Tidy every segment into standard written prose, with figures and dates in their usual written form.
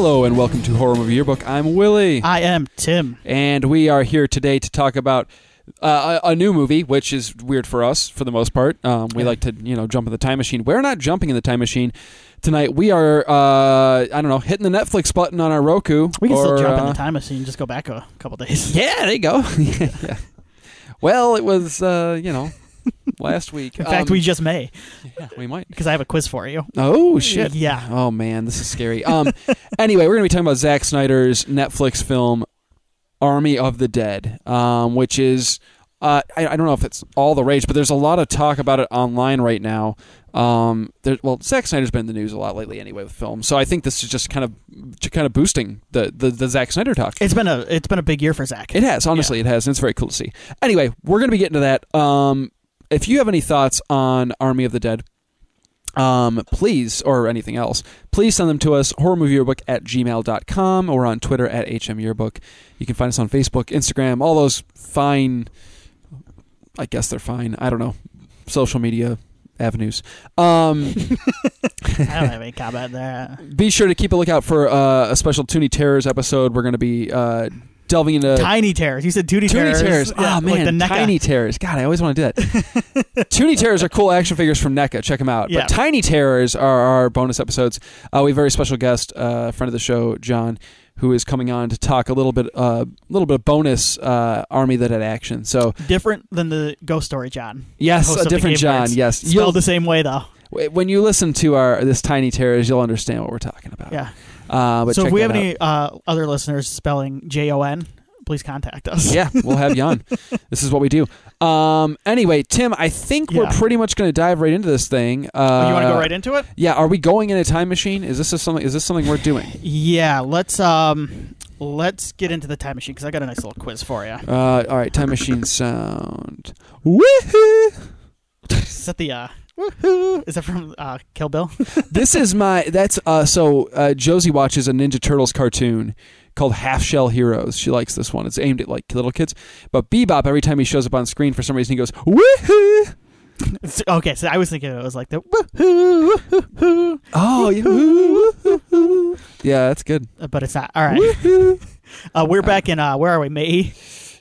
Hello and welcome to Horror Movie Yearbook. I'm Willie. I am Tim. And we are here today to talk about a new movie, which is weird for us for the most part. We like to, jump in the time machine. We're not jumping in the time machine tonight. We are, hitting the Netflix button on our Roku. We can still jump in the time machine, just go back a couple days. Yeah, there you go. Yeah. Well, it was, last week. In fact, we just may. Yeah, we might. Because I have a quiz for you. Oh, shit. Yeah. Oh, man, this is scary. Anyway, we're going to be talking about Zack Snyder's Netflix film, Army of the Dead, which is, I don't know if it's all the rage, but there's a lot of talk about it online right now. Zack Snyder's been in the news a lot lately anyway with film, so I think this is just kind of boosting the Zack Snyder talk. It's been a big year for Zack. It has, honestly, It has, and it's very cool to see. Anyway, we're going to be getting to that. If you have any thoughts on Army of the Dead, please, or anything else, please send them to us, horrormovieyearbook@gmail.com, or on Twitter @HMYearbook. You can find us on Facebook, Instagram, all those fine, I guess they're fine, I don't know, social media avenues. I don't have any comment there. Be sure to keep a lookout for a special Toonie Terrors episode. We're going to be delving into Tiny Terrors. You said Toonie Terrors. Yeah, oh man, like Tiny Terrors. God, I always want to do that. Toonie Terrors are cool action figures from NECA. Check them out. Yeah. But Tiny Terrors are our bonus episodes. We have a very special guest, friend of the show, John, who is coming on to talk a little bit of bonus Army of the Dead action. So different than the Ghost Story John. Yes, a different John. Nerds. Yes, Spelled the same way though. When you listen to this Tiny Terrors, you'll understand what we're talking about. Yeah. But so if we have out. any other listeners spelling Jon, please contact us. Yeah, we'll have you on. This is what we do. Anyway, Tim, I think we're pretty much going to dive right into this thing. You want to go right into it? Yeah. Are we going in a time machine? Is this something we're doing? Yeah. Let's get into the time machine because I got a nice little quiz for you. All right, time machine sound. Woohoo! Is that the woohoo? Is that from Kill Bill? This is Josie watches a Ninja Turtles cartoon called Half Shell Heroes. She likes this one. It's aimed at like little kids. But Bebop, every time he shows up on screen, for some reason he goes woohoo. Okay, so I was thinking it was like the woohoo, woohoo. Oh, yeah, woohoo. Yeah, that's good. But it's not. All right. We're back in where are we? May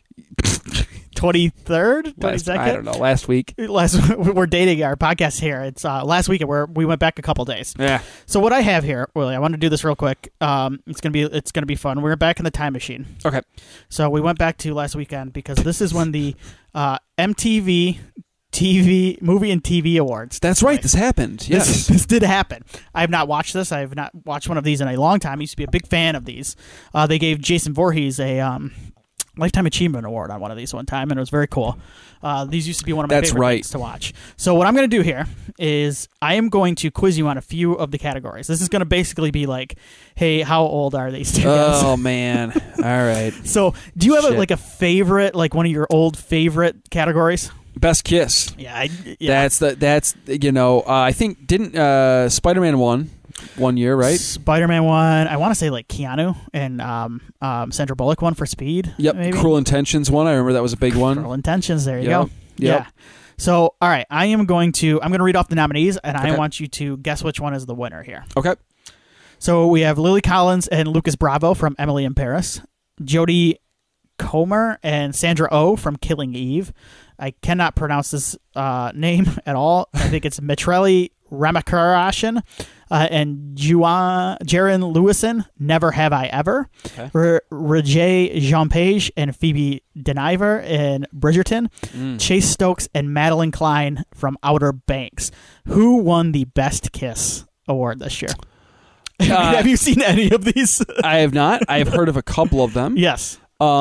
23rd, 22nd. I don't know. Last week. We're dating our podcast here. It's last weekend where we went back a couple days. Yeah. So what I have here, Willie, I want to do this real quick. It's gonna be fun. We're back in the time machine. Okay. So we went back to last weekend because this is when the MTV Movie and TV Awards. That's right. This happened. Yes. This did happen. I have not watched this. I have not watched one of these in a long time. I used to be a big fan of these. They gave Jason Voorhees a Lifetime Achievement Award on one of these one time, and it was very cool. These used to be one of my favorite things to watch. So what I'm going to do here is I am going to quiz you on a few of the categories. This is going to basically be like, hey, how old are these two guys? Oh, man. All right. So do you have a favorite, like one of your old favorite categories? Best Kiss. Yeah. That's I think didn't Spider-Man won 1 year, right? Spider-Man won. I want to say like Keanu and Sandra Bullock won for Speed. Yep. Maybe? Cruel Intentions won. I remember that was a big one. Cruel Intentions. There you Yep. go. Yep. Yeah. So, all right, I'm going to read off the nominees, and I want you to guess which one is the winner here. Okay. So we have Lily Collins and Lucas Bravo from Emily in Paris, Jodie Comer and Sandra Oh from Killing Eve. I cannot pronounce this name at all. I think it's Mitrelli Ramakrishnan and Jaron Lewison, Never Have I Ever. Okay. Rajay Jean-Page and Phoebe Deniver in Bridgerton. Chase Stokes and Madeline Klein from Outer Banks. Who won the Best Kiss award this year? Have you seen any of these? I have not. I have heard of a couple of them. Yes.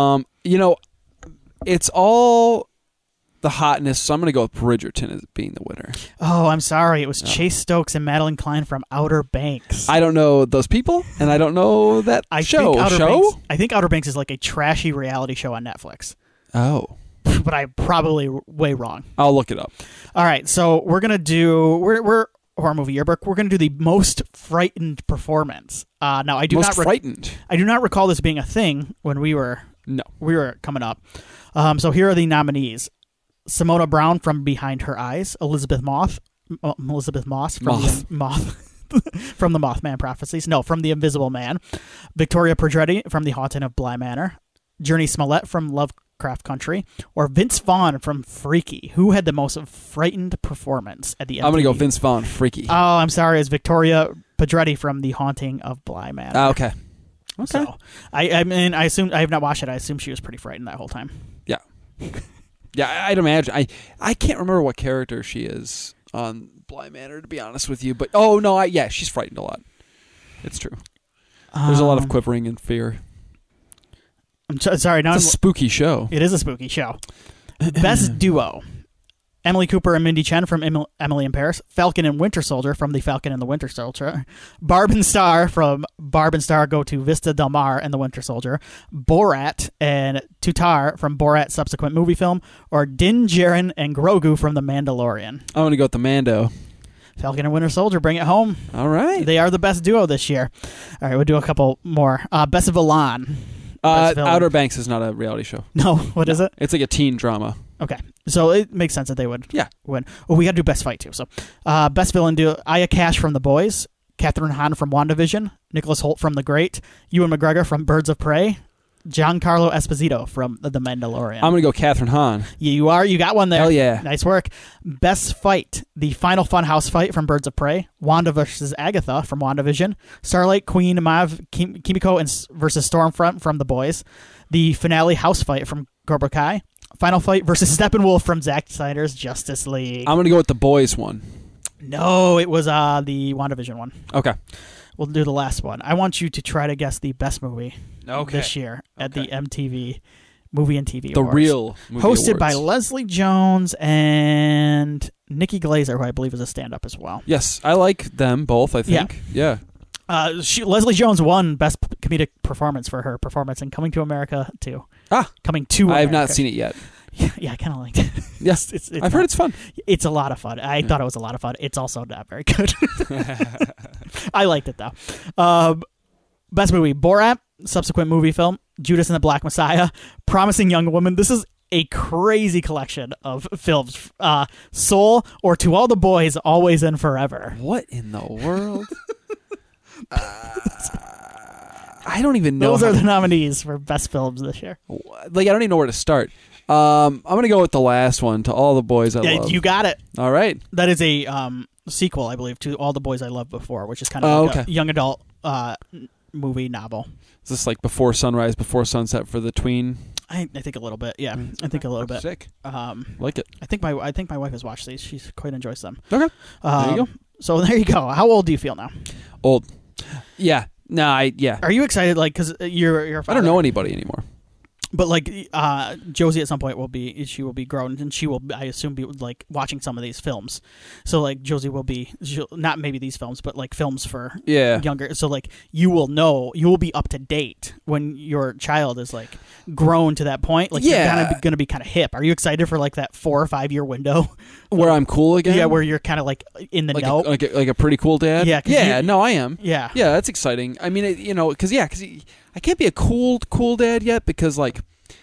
It's all the hotness, so I'm going to go with Bridgerton as being the winner. Oh, I'm sorry. It was Chase Stokes and Madeline Klein from Outer Banks. I don't know those people, and I don't know that show. I think Outer Banks is like a trashy reality show on Netflix. Oh. But I'm probably way wrong. I'll look it up. All right, so we're going to do... We're Horror Movie Yearbook. We're going to do the most frightened performance. Now, I do most frightened. I do not recall this being a thing when we were coming up. So here are the nominees: Simona Brown from Behind Her Eyes, Elizabeth Moss from Moth. from the Mothman Prophecies. No, from The Invisible Man. Victoria Pedretti from The Haunting of Bly Manor. Journey Smollett from Lovecraft Country. Or Vince Vaughn from Freaky. Who had the most frightened performance at the MTV? I'm going to go Vince Vaughn, Freaky. Oh, I'm sorry. It's Victoria Pedretti from The Haunting of Bly Manor. Okay. So, I mean, I assume I have not watched it. I assume she was pretty frightened that whole time. Yeah. Yeah, I'd imagine. I can't remember what character she is on Bly Manor, to be honest with you. But, she's frightened a lot. It's true. There's a lot of quivering and fear. I'm sorry. Now it's a spooky show. It is a spooky show. Best Duo. Emily Cooper and Mindy Chen from Emily in Paris. Falcon and Winter Soldier from The Falcon and the Winter Soldier. Barb and Star from Barb and Star Go to Vista Del Mar and the Winter Soldier. Borat and Tutar from Borat subsequent movie film. Or Din Djarin and Grogu from The Mandalorian. I'm going to go with the Mando. Falcon and Winter Soldier, bring it home. All right. They are the best duo this year. All right, we'll do a couple more. Best Villain. Outer Banks is not a reality show. No, what is it? It's like a teen drama. Okay, so it makes sense that they would win. Well, we got to do Best Fight, too. So, Best Villain, do Aya Cash from The Boys, Catherine Hahn from WandaVision, Nicholas Hoult from The Great, Ewan McGregor from Birds of Prey, Giancarlo Esposito from The Mandalorian. I'm going to go Catherine Hahn. Yeah, you are. You got one there. Hell yeah. Nice work. Best Fight, the final Funhouse fight from Birds of Prey, Wanda versus Agatha from WandaVision, Starlight, Queen, Mav, Kimiko versus Stormfront from The Boys, the finale house fight from Cobra Kai, final fight versus Steppenwolf from Zack Snyder's Justice League. I'm going to go with the Boys one. No, it was the WandaVision one. Okay. We'll do the last one. I want you to try to guess the best movie this year at the MTV Movie and TV The Awards. real movie Hosted awards. by Leslie Jones and Nikki Glazer, who I believe is a stand-up as well. Yes, I like them both, I think. Yeah. Leslie Jones won Best Comedic Performance for her performance in Coming to America 2. Coming to America. I have not seen it yet. Yeah, I kind of liked it. Yes, I've heard it's fun. It's a lot of fun. I thought it was a lot of fun. It's also not very good. I liked it, though. Best movie, Borat, subsequent movie film, Judas and the Black Messiah, Promising Young Woman. This is a crazy collection of films. Soul, or To All the Boys, Always and Forever. What in the world? I don't even know. Those are the nominees for best films this year. Like, I don't even know where to start. I'm going to go with the last one, To All the Boys I Love. You got it. All right. That is a sequel, I believe, to All the Boys I Loved Before, which is kind of like a young adult movie novel. Is this like Before Sunrise, Before Sunset for the tween? I think a little bit. Yeah, I think a little bit. Sick. Like it. I think my wife has watched these. She quite enjoys them. Okay. There you go. So there you go. How old do you feel now? Old. Yeah. No, Are you excited? Like, because you're. I don't know anybody anymore. But like Josie at some point will be grown, and she will, I assume, be like watching some of these films. So like Josie will be not maybe these films, but like films for younger. So like you will be up to date when your child is like grown to that point. Like you're gonna be kind of hip. Are you excited for like that 4 or 5 year window where I'm cool again? Yeah, where you're kind of like in the know, like a pretty cool dad. Yeah, no, I am. Yeah, that's exciting. I mean, because I can't be a cool dad yet because I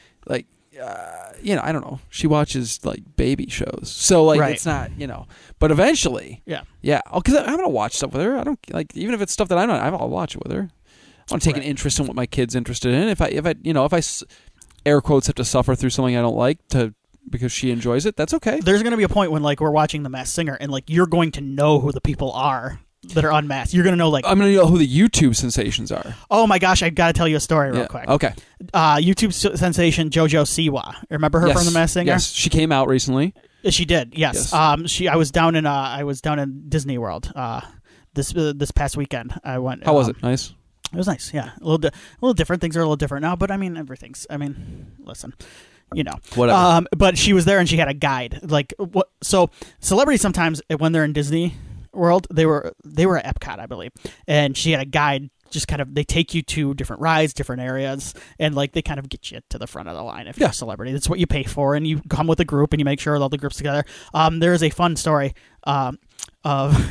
don't know. She watches like baby shows, so like it's not But eventually, because I'm gonna watch stuff with her. I don't like even if it's stuff that I'm not. I'll watch it with her. I want to take an interest in what my kid's interested in. If I air quotes have to suffer through something I don't like because she enjoys it, that's okay. There's gonna be a point when like we're watching The Masked Singer and like you're going to know who the people are that are unmasked. You're gonna know I'm gonna know who the YouTube sensations are. Oh my gosh, I gotta tell you a story real quick. Okay. YouTube sensation JoJo Siwa. Remember her from The Masked Singer? Yes, she came out recently. She did. Yes. I was down in Disney World this past weekend. I went. How was it? Nice. It was nice. Yeah, a little different. Things are a little different now, but I mean listen. Whatever. But she was there and she had a guide. Like what? So celebrities sometimes when they're in Disney World, they were at Epcot, I believe, and she had a guide. Just kind of, they take you to different rides, different areas, and like they kind of get you to the front of the line if you're a celebrity. That's what you pay for, and you come with a group and you make sure all the groups together. There is a fun story of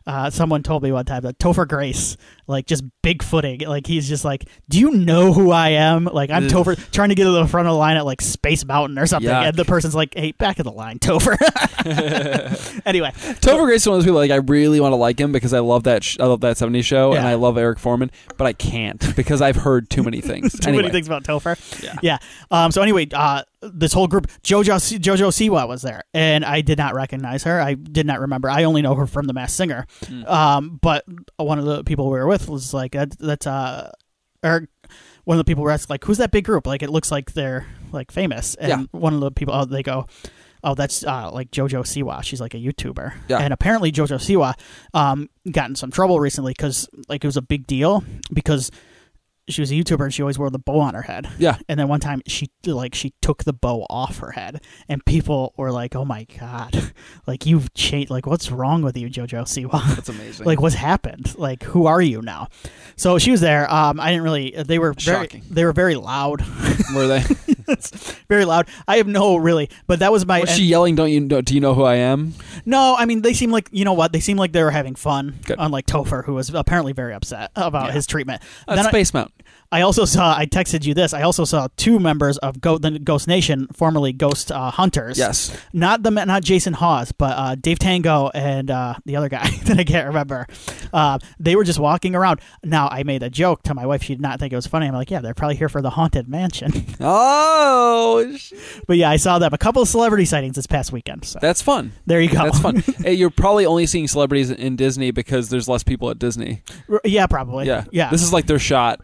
Someone told me one time that Topher Grace, like, just bigfooting, like, he's just like, do you know who I am? Like, I'm Topher, trying to get to the front of the line at, like, Space Mountain or something, and the person's like, hey, back of the line, Topher. Anyway. Topher Grace is one of those people, like, I really want to like him because I love that 70s show, and I love Eric Foreman, but I can't because I've heard too many things. Too many things about Topher. Yeah. So anyway, this whole group, JoJo Siwa was there, and I did not recognize her. I did not remember. I only know her from The Masked Singer. But one of the people we were with was like, that's or one of the people were asked, like, who's that big group? Like, it looks like they're, like, famous. And one of the people, they go, oh, that's like JoJo Siwa. She's like a YouTuber. Yeah. And apparently JoJo Siwa got in some trouble recently because, like, it was a big deal because she was a YouTuber and she always wore the bow on her head. Yeah. And then one time she took the bow off her head and people were like, oh my God, like, you've changed. Like, what's wrong with you, JoJo Siwa? That's amazing. Like, what's happened? Like, who are you now? So she was there. I didn't really, they were very loud. Were they? Very loud. I have no really, but that was my. Was she yelling? Do you know who I am? No, I mean, they seem like, you know what? They seem like they were having fun. Good. Unlike Topher, who was apparently very upset about his treatment. Space Mountain. I texted you this. I also saw two members of the Ghost Nation, formerly Ghost Hunters. Yes. Not Jason Hawes, but Dave Tango and the other guy that I can't remember. They were just walking around. Now, I made a joke to my wife. She did not think it was funny. I'm like, yeah, they're probably here for the Haunted Mansion. Oh. But yeah, I saw them. A couple of celebrity sightings this past weekend. So. That's fun. There you go. That's fun. Hey, you're probably only seeing celebrities in Disney because there's less people at Disney. Yeah, probably. Yeah. This is like their shot.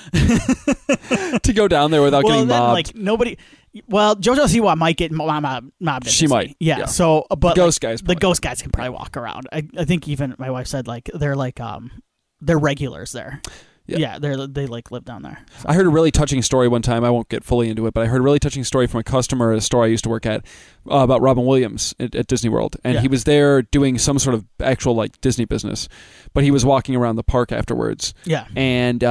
To go down there without getting mobbed. Like, nobody. Well, JoJo Siwa might get mobbed. She might. Yeah. So, but the ghost guys can probably walk around. I think even my wife said, like, they're like they're regulars there. Yeah, they like live down there. So. I heard a really touching story one time. I won't get fully into it, but I heard a really touching story from a customer at a store I used to work at about Robin Williams at Disney World, and he was there doing some sort of actual, like, Disney business, but he was walking around the park afterwards. Yeah, and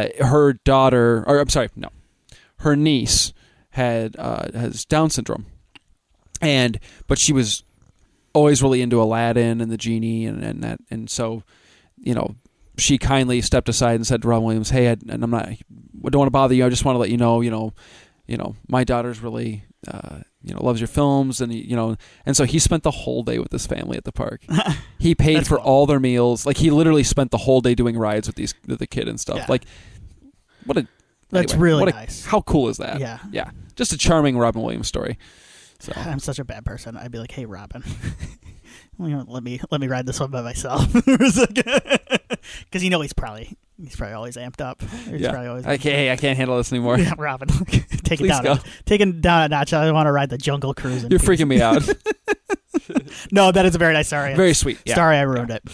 her niece has Down syndrome, but she was always really into Aladdin and the genie and so, you know. She kindly stepped aside and said to Robin Williams, "Hey, I don't want to bother you. I just want to let you know, my daughter's really, loves your films, and so he spent the whole day with his family at the park. He paid for all their meals. Like, he literally spent the whole day doing rides with the kid and stuff. Yeah. Like, that's really nice. How cool is that? Yeah. Just a charming Robin Williams story. So I'm such a bad person. I'd be like, "Hey, Robin, let me ride this one by myself," because he's probably always amped up. I can't handle this anymore. Yeah, Robin, take it down a notch. I want to ride the Jungle Cruise. You're freaking me out. No, that is a very nice story. Very sweet. Yeah. Sorry, I ruined it.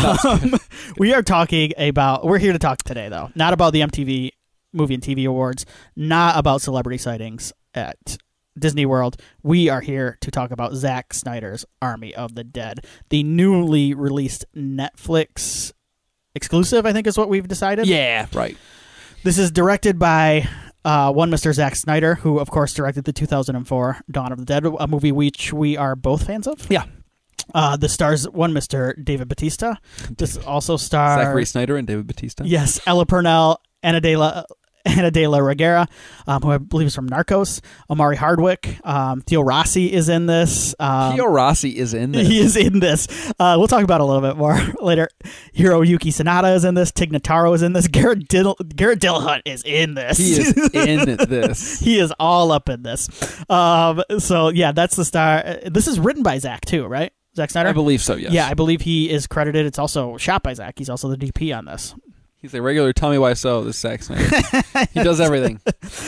We're here to talk today, though, not about the MTV Movie and TV Awards, not about celebrity sightings at Disney World. We are here to talk about Zack Snyder's Army of the Dead, the newly released Netflix exclusive, I think is what we've decided. Yeah, right. This is directed by one Mr. Zack Snyder, who, of course, directed the 2004 Dawn of the Dead, a movie which we are both fans of. Yeah. This stars one Mr. David Bautista. This also stars Zachary Snyder and David Bautista. Yes, Ella Purnell, Ana de la Reguera, who I believe is from Narcos. Omari Hardwick. Theo Rossi is in this. Theo Rossi is in this. He is in this. We'll talk about it a little bit more later. Hiroyuki Sanada is in this. Tig Notaro is in this. Garrett Dillahunt is in this. He is in this. He is all up in this. So, yeah, that's the star. This is written by Zack, too, right? Zack Snyder? I believe so, yes. Yeah, I believe he is credited. It's also shot by Zack. He's also the DP on this. He's a regular Tell Me Why So, this Zack Snyder. He does everything.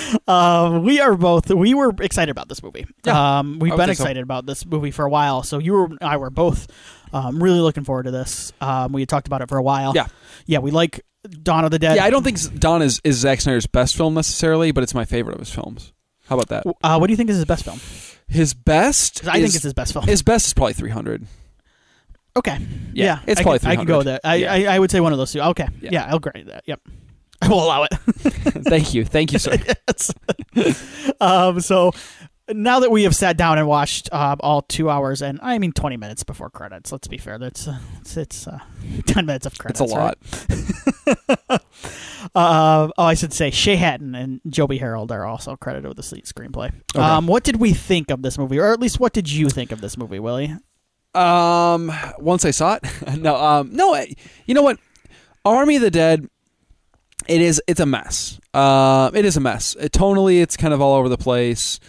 We were excited about this movie. Yeah, we've been excited about this movie for a while. So you and I were both really looking forward to this. We had talked about it for a while. Yeah. Yeah, we like Dawn of the Dead. Yeah, I don't think Dawn is Zack Snyder's best film necessarily, but it's my favorite of his films. How about that? What do you think is his best film? His best? I think it's his best film. His best is probably 300. Okay. Yeah. It's probably 300. I can go with that. I would say one of those two. Okay. Yeah, I'll grade that. Yep. I will allow it. Thank you, sir. So now that we have sat down and watched all 2 hours and 20 minutes before credits. Let's be fair. That's it's 10 minutes of credits. It's a lot. Right? I should say Shay Hatton and Joby Harold are also credited with the screenplay. Okay. What did we think of this movie, or at least what did you think of this movie, Willie? Once I saw it, no. You know what? Army of the Dead. It's a mess. It is a mess. Tonally, it's kind of all over the place.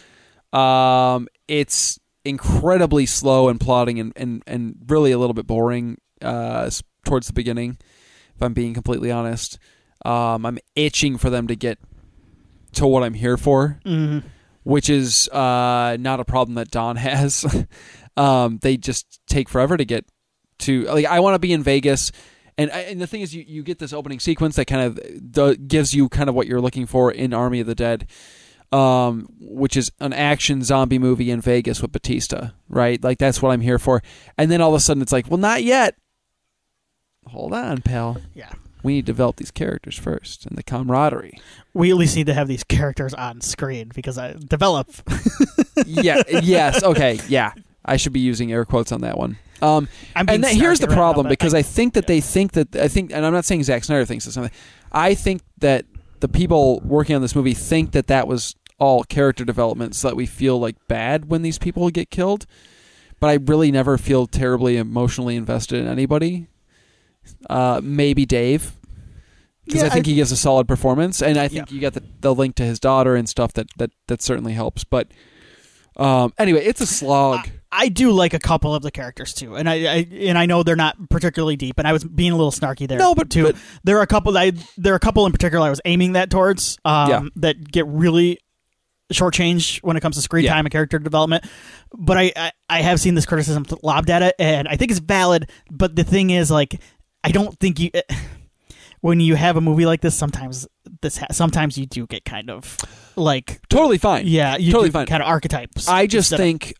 It's incredibly slow and plotting and really a little bit boring towards the beginning, if I'm being completely honest. I'm itching for them to get to what I'm here for, which is not a problem that Don has. They just take forever to get to. Like, I want to be in Vegas. And the thing is, you get this opening sequence that kind of gives you kind of what you're looking for in Army of the Dead, which is an action zombie movie in Vegas with Batista, right? Like, that's what I'm here for. And then all of a sudden it's like, well, not yet. Hold on, pal. Yeah. We need to develop these characters first and the camaraderie. We at least need to have these characters on screen because I develop. Yeah. Yes. Okay. Yeah. I should be using air quotes on that one. Here's the problem, because I think that they think that, and I'm not saying Zack Snyder thinks this. I think that the people working on this movie think that was all character development, so that we feel like bad when these people get killed. But I really never feel terribly emotionally invested in anybody. Maybe Dave, because I think he gives a solid performance, and I think you got the link to his daughter and stuff that certainly helps. But anyway, it's a slog. I do like a couple of the characters too, and I know they're not particularly deep, and I was being a little snarky there. No, but there are a couple in particular I was aiming that towards that get really shortchanged when it comes to screen time and character development. But I have seen this criticism lobbed at it, and I think it's valid. But the thing is, like, I don't think when you have a movie like this, sometimes you do get kind of like totally fine. Yeah, you totally do fine. Kind of archetypes. I just think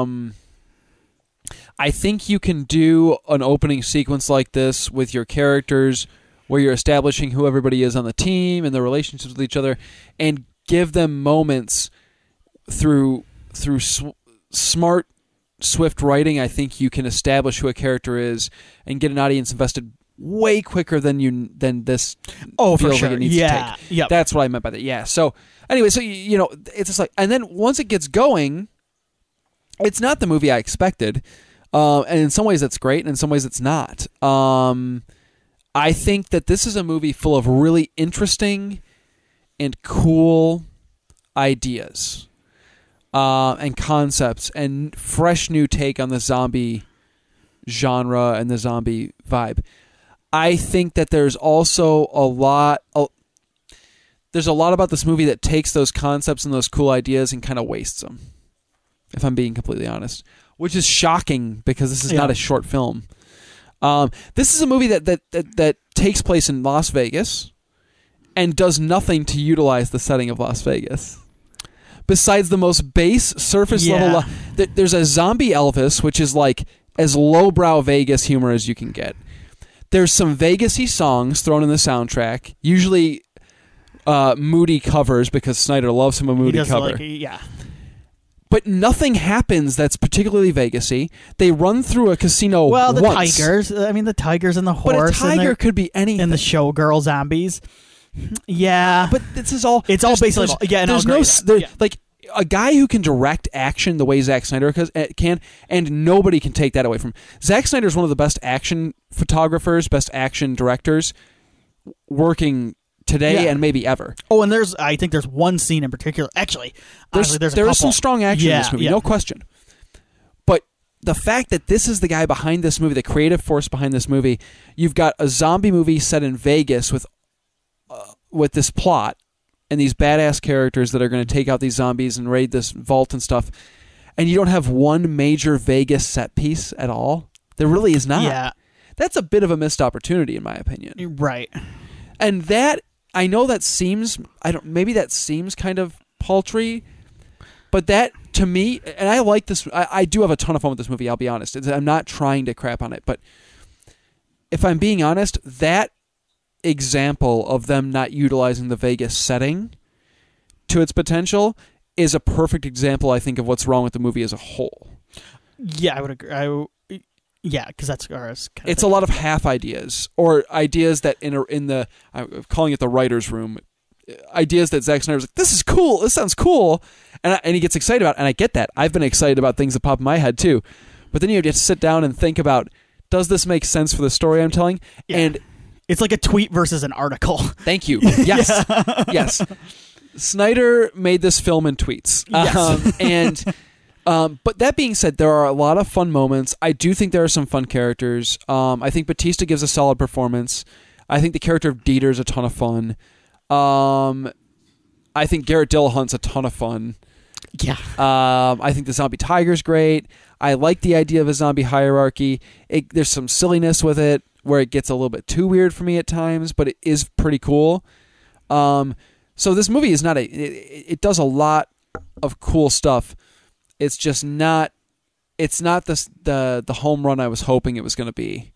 I think you can do an opening sequence like this with your characters, where you're establishing who everybody is on the team and their relationships with each other, and give them moments through smart, swift writing. I think you can establish who a character is and get an audience invested way quicker than this. Oh, feels for sure. Like it needs to take. Yep. That's what I meant by that. Yeah. So anyway, so it's just like, and then once it gets going, it's not the movie I expected, and in some ways that's great, and in some ways it's not. I think that this is a movie full of really interesting and cool ideas and concepts and fresh new take on the zombie genre and the zombie vibe. I think that there's also a lot about this movie that takes those concepts and those cool ideas and kind of wastes them, if I'm being completely honest, which is shocking because this is not a short film. This is a movie that takes place in Las Vegas and does nothing to utilize the setting of Las Vegas. Besides the most base surface level, there's a zombie Elvis, which is like as lowbrow Vegas humor as you can get. There's some Vegas-y songs thrown in the soundtrack, usually moody covers, because Snyder loves him a moody cover. But nothing happens that's particularly Vegas-y. They run through a casino once. Tigers. I mean, the tigers and the horse. But a tiger could be anything. And the showgirl zombies. Yeah. But this is all... It's all basically... like, a guy who can direct action the way Zack Snyder can, and nobody can take that away from him. Zack Snyder is one of the best action photographers, best action directors working today and maybe ever. Oh, and I think there's one scene in particular. Actually, honestly, there is some strong action in this movie, no question. But the fact that this is the guy behind this movie, the creative force behind this movie, you've got a zombie movie set in Vegas with this plot and these badass characters that are going to take out these zombies and raid this vault and stuff, and you don't have one major Vegas set piece at all. There really is not. Yeah. That's a bit of a missed opportunity, in my opinion. Right. And that, I know that seems, maybe that seems kind of paltry, but that, to me, and I like this, I do have a ton of fun with this movie, I'll be honest. I'm not trying to crap on it, but if I'm being honest, that example of them not utilizing the Vegas setting to its potential is a perfect example, I think, of what's wrong with the movie as a whole. Yeah, I would agree. Yeah, because that's ours. It's a lot of half ideas, or ideas that in the I'm calling it the writer's room, ideas that Zack Snyder's like, this is cool, this sounds cool, and he gets excited about it, and I get that. I've been excited about things that pop in my head too, but then you have to sit down and think about, does this make sense for the story I'm telling? Yeah. And it's like a tweet versus an article. Thank you. Yes, yes. Snyder made this film in tweets, Yes. But that being said, there are a lot of fun moments. I do think there are some fun characters. I think Batista gives a solid performance. I think the character of Dieter is a ton of fun. I think Garrett Dillahunt's a ton of fun. Yeah. I think the zombie tiger's great. I like the idea of a zombie hierarchy. There's some silliness with it where it gets a little bit too weird for me at times, but it is pretty cool. So this movie is not it does a lot of cool stuff. It's just not. It's not the home run I was hoping it was going to be.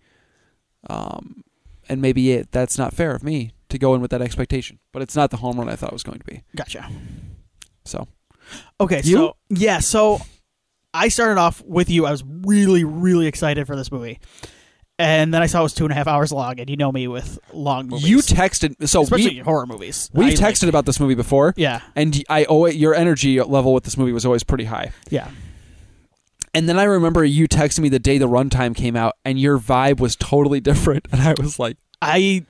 And maybe that's not fair of me to go in with that expectation. But it's not the home run I thought it was going to be. Gotcha. So. Okay, You? so I started off with you. I was really, really excited for this movie. And then I saw it was 2.5 hours long, and you know me with long movies. You texted, so especially horror movies. We've texted about this movie before. Yeah. And I owe it, your energy level with this movie was always pretty high. Yeah. And then I remember you texting me the day the runtime came out, and your vibe was totally different. And I was like, I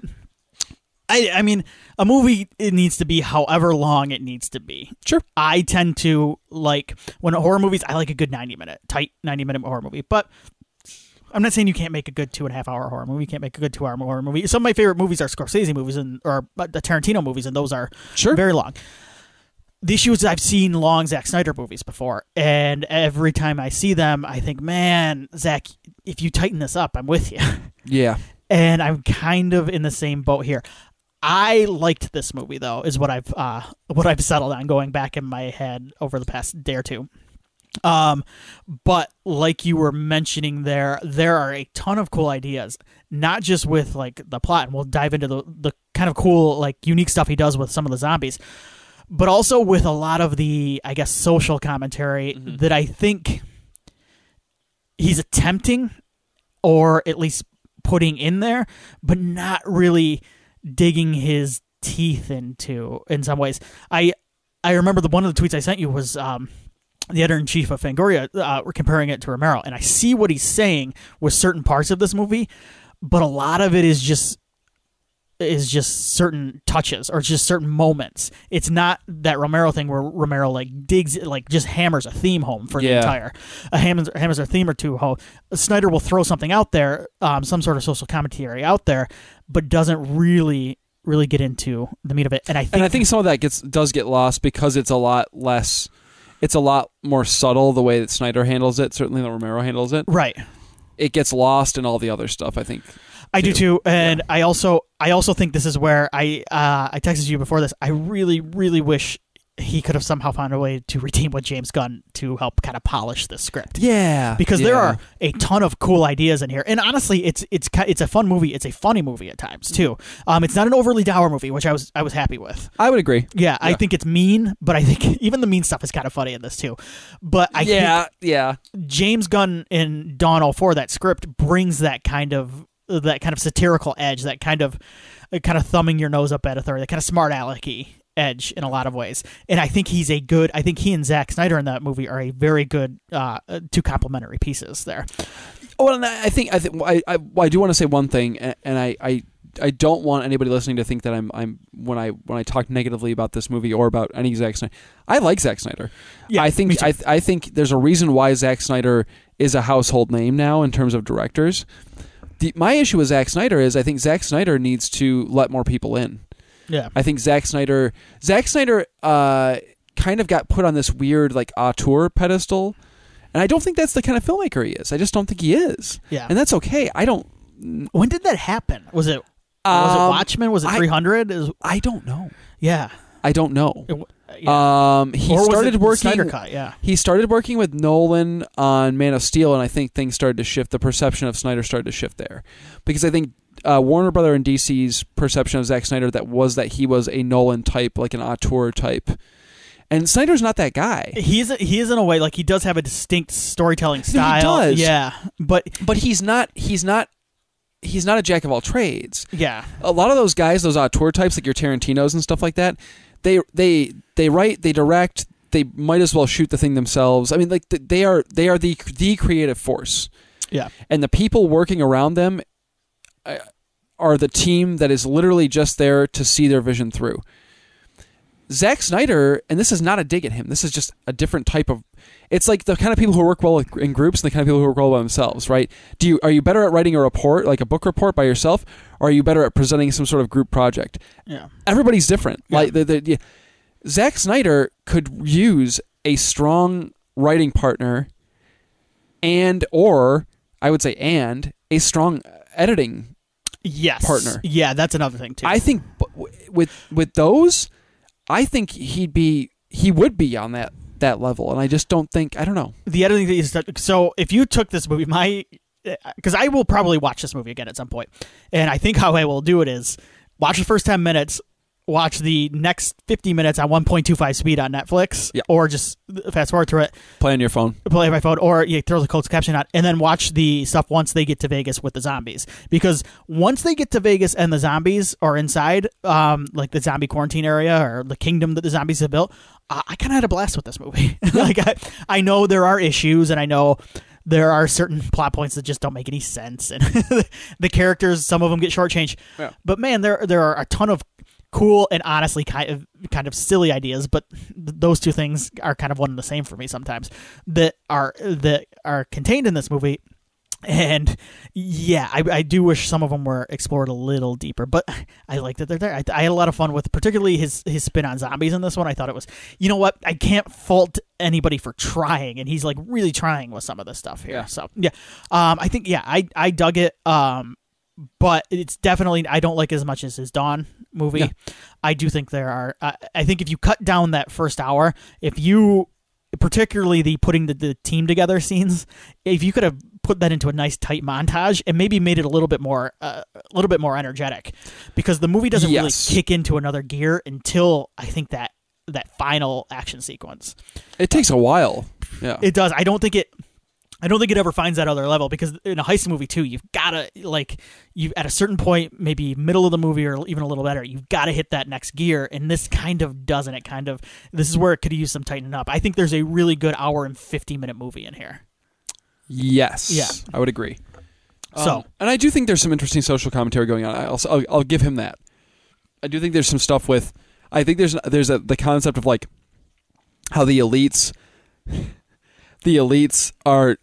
mean, a movie, it needs to be however long it needs to be. Sure. I tend to like, when horror movies, I like a good tight 90-minute horror movie. But I'm not saying you can't make a good 2.5 hour horror movie. You can't make a good 2 hour horror movie. Some of my favorite movies are Scorsese movies or the Tarantino movies, and those are very long. The issue is I've seen long Zack Snyder movies before, and every time I see them, I think, man, Zack, if you tighten this up, I'm with you. yeah. And I'm kind of in the same boat here. I liked this movie, though, is what I've settled on going back in my head over the past day or two. But like you were mentioning there are a ton of cool ideas, not just with like the plot, and we'll dive into the kind of cool, like unique stuff he does with some of the zombies, but also with a lot of the, I guess, social commentary that I think he's attempting, or at least putting in there, but not really digging his teeth into in some ways. I remember one of the tweets I sent you was the editor-in-chief of Fangoria comparing it to Romero, and I see what he's saying with certain parts of this movie, but a lot of it is just certain touches or just certain moments. It's not that Romero thing where Romero like digs, like just hammers a theme home for the entire hammers a theme or two home. Snyder will throw something out there, some sort of social commentary out there, but doesn't really get into the meat of it. And I think some of that does get lost because it's a lot more subtle the way that Snyder handles it, certainly than Romero handles it. Right. It gets lost in all the other stuff, I think. I do too, and I also think this is where I texted you before this. I really, really wish he could have somehow found a way to reteam with James Gunn to help kind of polish this script. Yeah, because there are a ton of cool ideas in here, and honestly, it's a fun movie. It's a funny movie at times too. It's not an overly dour movie, which I was happy with. I would agree. Yeah, I think it's mean, but I think even the mean stuff is kind of funny in this too. But I think James Gunn in Dawn 04, that script brings that kind of satirical edge, that kind of thumbing your nose up at authority, that kind of smart alecky edge in a lot of ways. And I think I think he and Zack Snyder in that movie are a very good two complementary pieces there. Oh, and I do want to say one thing, and I don't want anybody listening to think that I'm when I talk negatively about this movie or about any Zack Snyder. I like Zack Snyder. Yeah, I think there's a reason why Zack Snyder is a household name now in terms of directors. My issue with Zack Snyder is I think Zack Snyder needs to let more people in. Yeah, I think Zack Snyder kind of got put on this weird like auteur pedestal, and I don't think that's the kind of filmmaker he is. I just don't think he is. Yeah, and that's okay. When did that happen? Was it Watchmen? Was it 300? I don't know. Yeah, I don't know. He started working. Snyder Cut, yeah. He started working with Nolan on Man of Steel, and I think things started to shift. The perception of Snyder started to shift there, because I think Warner Brother and DC's perception of Zack Snyder that he was a Nolan type, like an auteur type, And Snyder's not that guy. He is in a way, like, he does have a distinct storytelling style. He does. Yeah, but he's not a jack of all trades. Yeah, A lot of those guys, those auteur types like your Tarantinos and stuff like that, they write, they direct, they might as well shoot the thing themselves. I mean, like they are the creative force. yeah, And the people working around them are the team that is literally just there to see their vision through. Zack Snyder, and this is not a dig at him, this is just a different type of... It's like the kind of people who work well in groups and the kind of people who work well by themselves, right? Are you better at writing a report, like a book report by yourself, or are you better at presenting some sort of group project? yeah. Everybody's different. Yeah. Like Zack Snyder could use a strong writing partner or a strong editing Yes, partner. Yeah, that's another thing too. I think with those, I think he would be on that level, and I just don't think, I don't know. The editing is so. If you took this movie, because I will probably watch this movie again at some point, and I think how I will do it is watch the first 10 minutes, watch the next 50 minutes on 1.25 speed on Netflix, or just fast forward through it, Play on your phone, play my phone, or you throw the closed caption on, and then watch the stuff once they get to Vegas with the zombies. Because once they get to Vegas and the zombies are inside, like the zombie quarantine area or the kingdom that the zombies have built, I kind of had a blast with this movie. Like I know there are issues, and I know there are certain plot points that just don't make any sense, and the characters, some of them get shortchanged. Yeah. But man, there are a ton of cool and honestly kind of silly ideas, but those two things are kind of one and the same for me sometimes, that are contained in this movie. And yeah, I do wish some of them were explored a little deeper, but I like that they're there. I had a lot of fun with particularly his spin on zombies in this one. I thought it was, you know what, I can't fault anybody for trying, and he's like really trying with some of this stuff here. Yeah. So yeah, I think I dug it. But it's definitely, I don't like it as much as his Dawn movie. Yeah. I do think there are, I think if you cut down that first hour, particularly the putting the team together scenes, if you could have put that into a nice tight montage and maybe made it a little bit more energetic, because the movie doesn't really kick into another gear until I think that final action sequence. It takes a while. Yeah, it does. I don't think it ever finds that other level, because in a heist movie too, you've got to, you at a certain point, maybe middle of the movie or even a little better, you've got to hit that next gear, and this kind of doesn't. This is where it could use some tightening up. I think there's a really good hour and 50-minute movie in here. Yes. Yeah. I would agree. And I do think there's some interesting social commentary going on. I'll give him that. I do think there's some stuff with, I think there's the concept of like how the elites are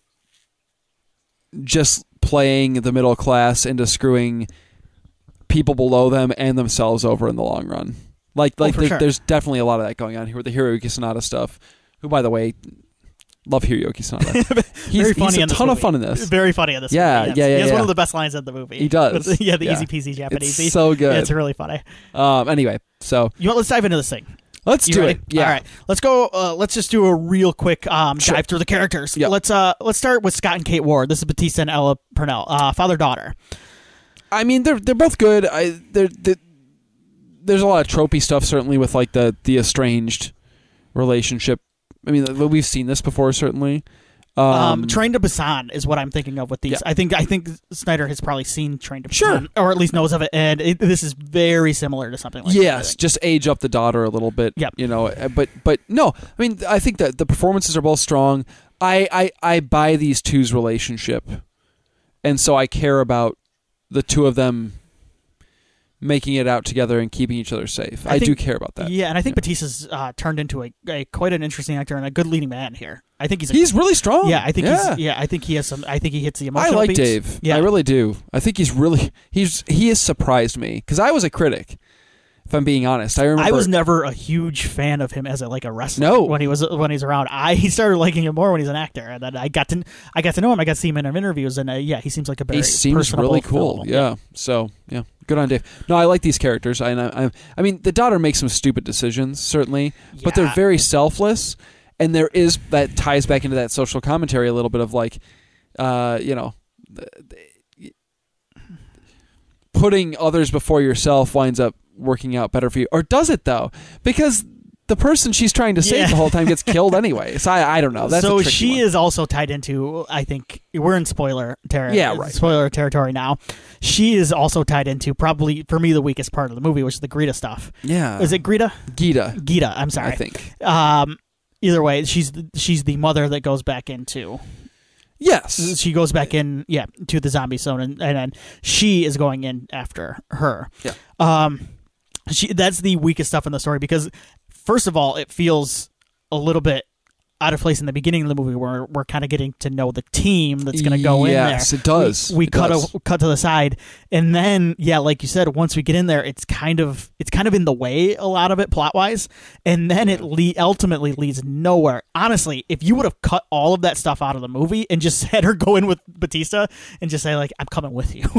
just playing the middle class into screwing people below them and themselves over in the long run. There's definitely a lot of that going on here with the Hiroyuki Sanada stuff, who, by the way, love Hiroyuki Sanada. He's a ton of fun in this. Very funny in this movie. Yeah. He has one of the best lines in the movie. He does. Easy peasy Japanese. It's so good. Yeah, it's really funny. Anyway, so... Let's dive into this thing. Let's do it. Yeah. All right. Let's go. Let's just do a real quick dive through the characters. Yeah. Let's start with Scott and Kate Ward. This is Batista and Ella Purnell, father-daughter. I mean, they're both good. There's a lot of tropey stuff, certainly, with like the estranged relationship. I mean, we've seen this before, certainly. Train to Busan is what I'm thinking of with these. Yeah. I think Snyder has probably seen Train to Busan, or at least knows of it, and this is very similar to something like that. Yes, just age up the daughter a little bit. Yep. You know, but no, I mean, I think that the performances are both strong. I buy these two's relationship, and so I care about the two of them making it out together and keeping each other safe. I do care about that. Yeah, and I think Batista's turned into a quite an interesting actor and a good leading man here. I think he's really strong. Yeah, I think I think he has some. I think he hits the emotional. I like beats. Dave. Yeah. I really do. I think he has surprised me, because I was a critic. If I'm being honest, I was never a huge fan of him as a wrestler. No. when he's around, he started liking him more when he's an actor, and then I got to know him. I got to see him in interviews, and he seems like a very really cool. Yeah. So yeah, good on Dave. No, I like these characters. I mean, the daughter makes some stupid decisions, certainly, but they're very selfless, and that ties back into that social commentary a little bit of like, putting others before yourself winds up working out better for you. Or does it, though? Because the person she's trying to save the whole time gets killed anyway. So I don't know. That's so a tricky she one. is also tied into. I think we're in spoiler territory. Yeah, right. Spoiler territory now. She is also tied into probably for me the weakest part of the movie, which is the Greta stuff. Yeah. Is it Greta? Gita. Gita. I'm sorry. I think. Either way, she's the mother that goes back into. Yes. She goes back in, to the zombie zone, and then she is going in after her. Yeah. That's the weakest stuff in the story because, first of all, it feels a little bit out of place in the beginning of the movie where we're kind of getting to know the team that's going to go in there. Yes, it does. We cut to the side, and then like you said, once we get in there, it's kind of in the way a lot of it plot wise, and then it ultimately leads nowhere. Honestly, if you would have cut all of that stuff out of the movie and just had her go in with Batista and just say like, "I'm coming with you,"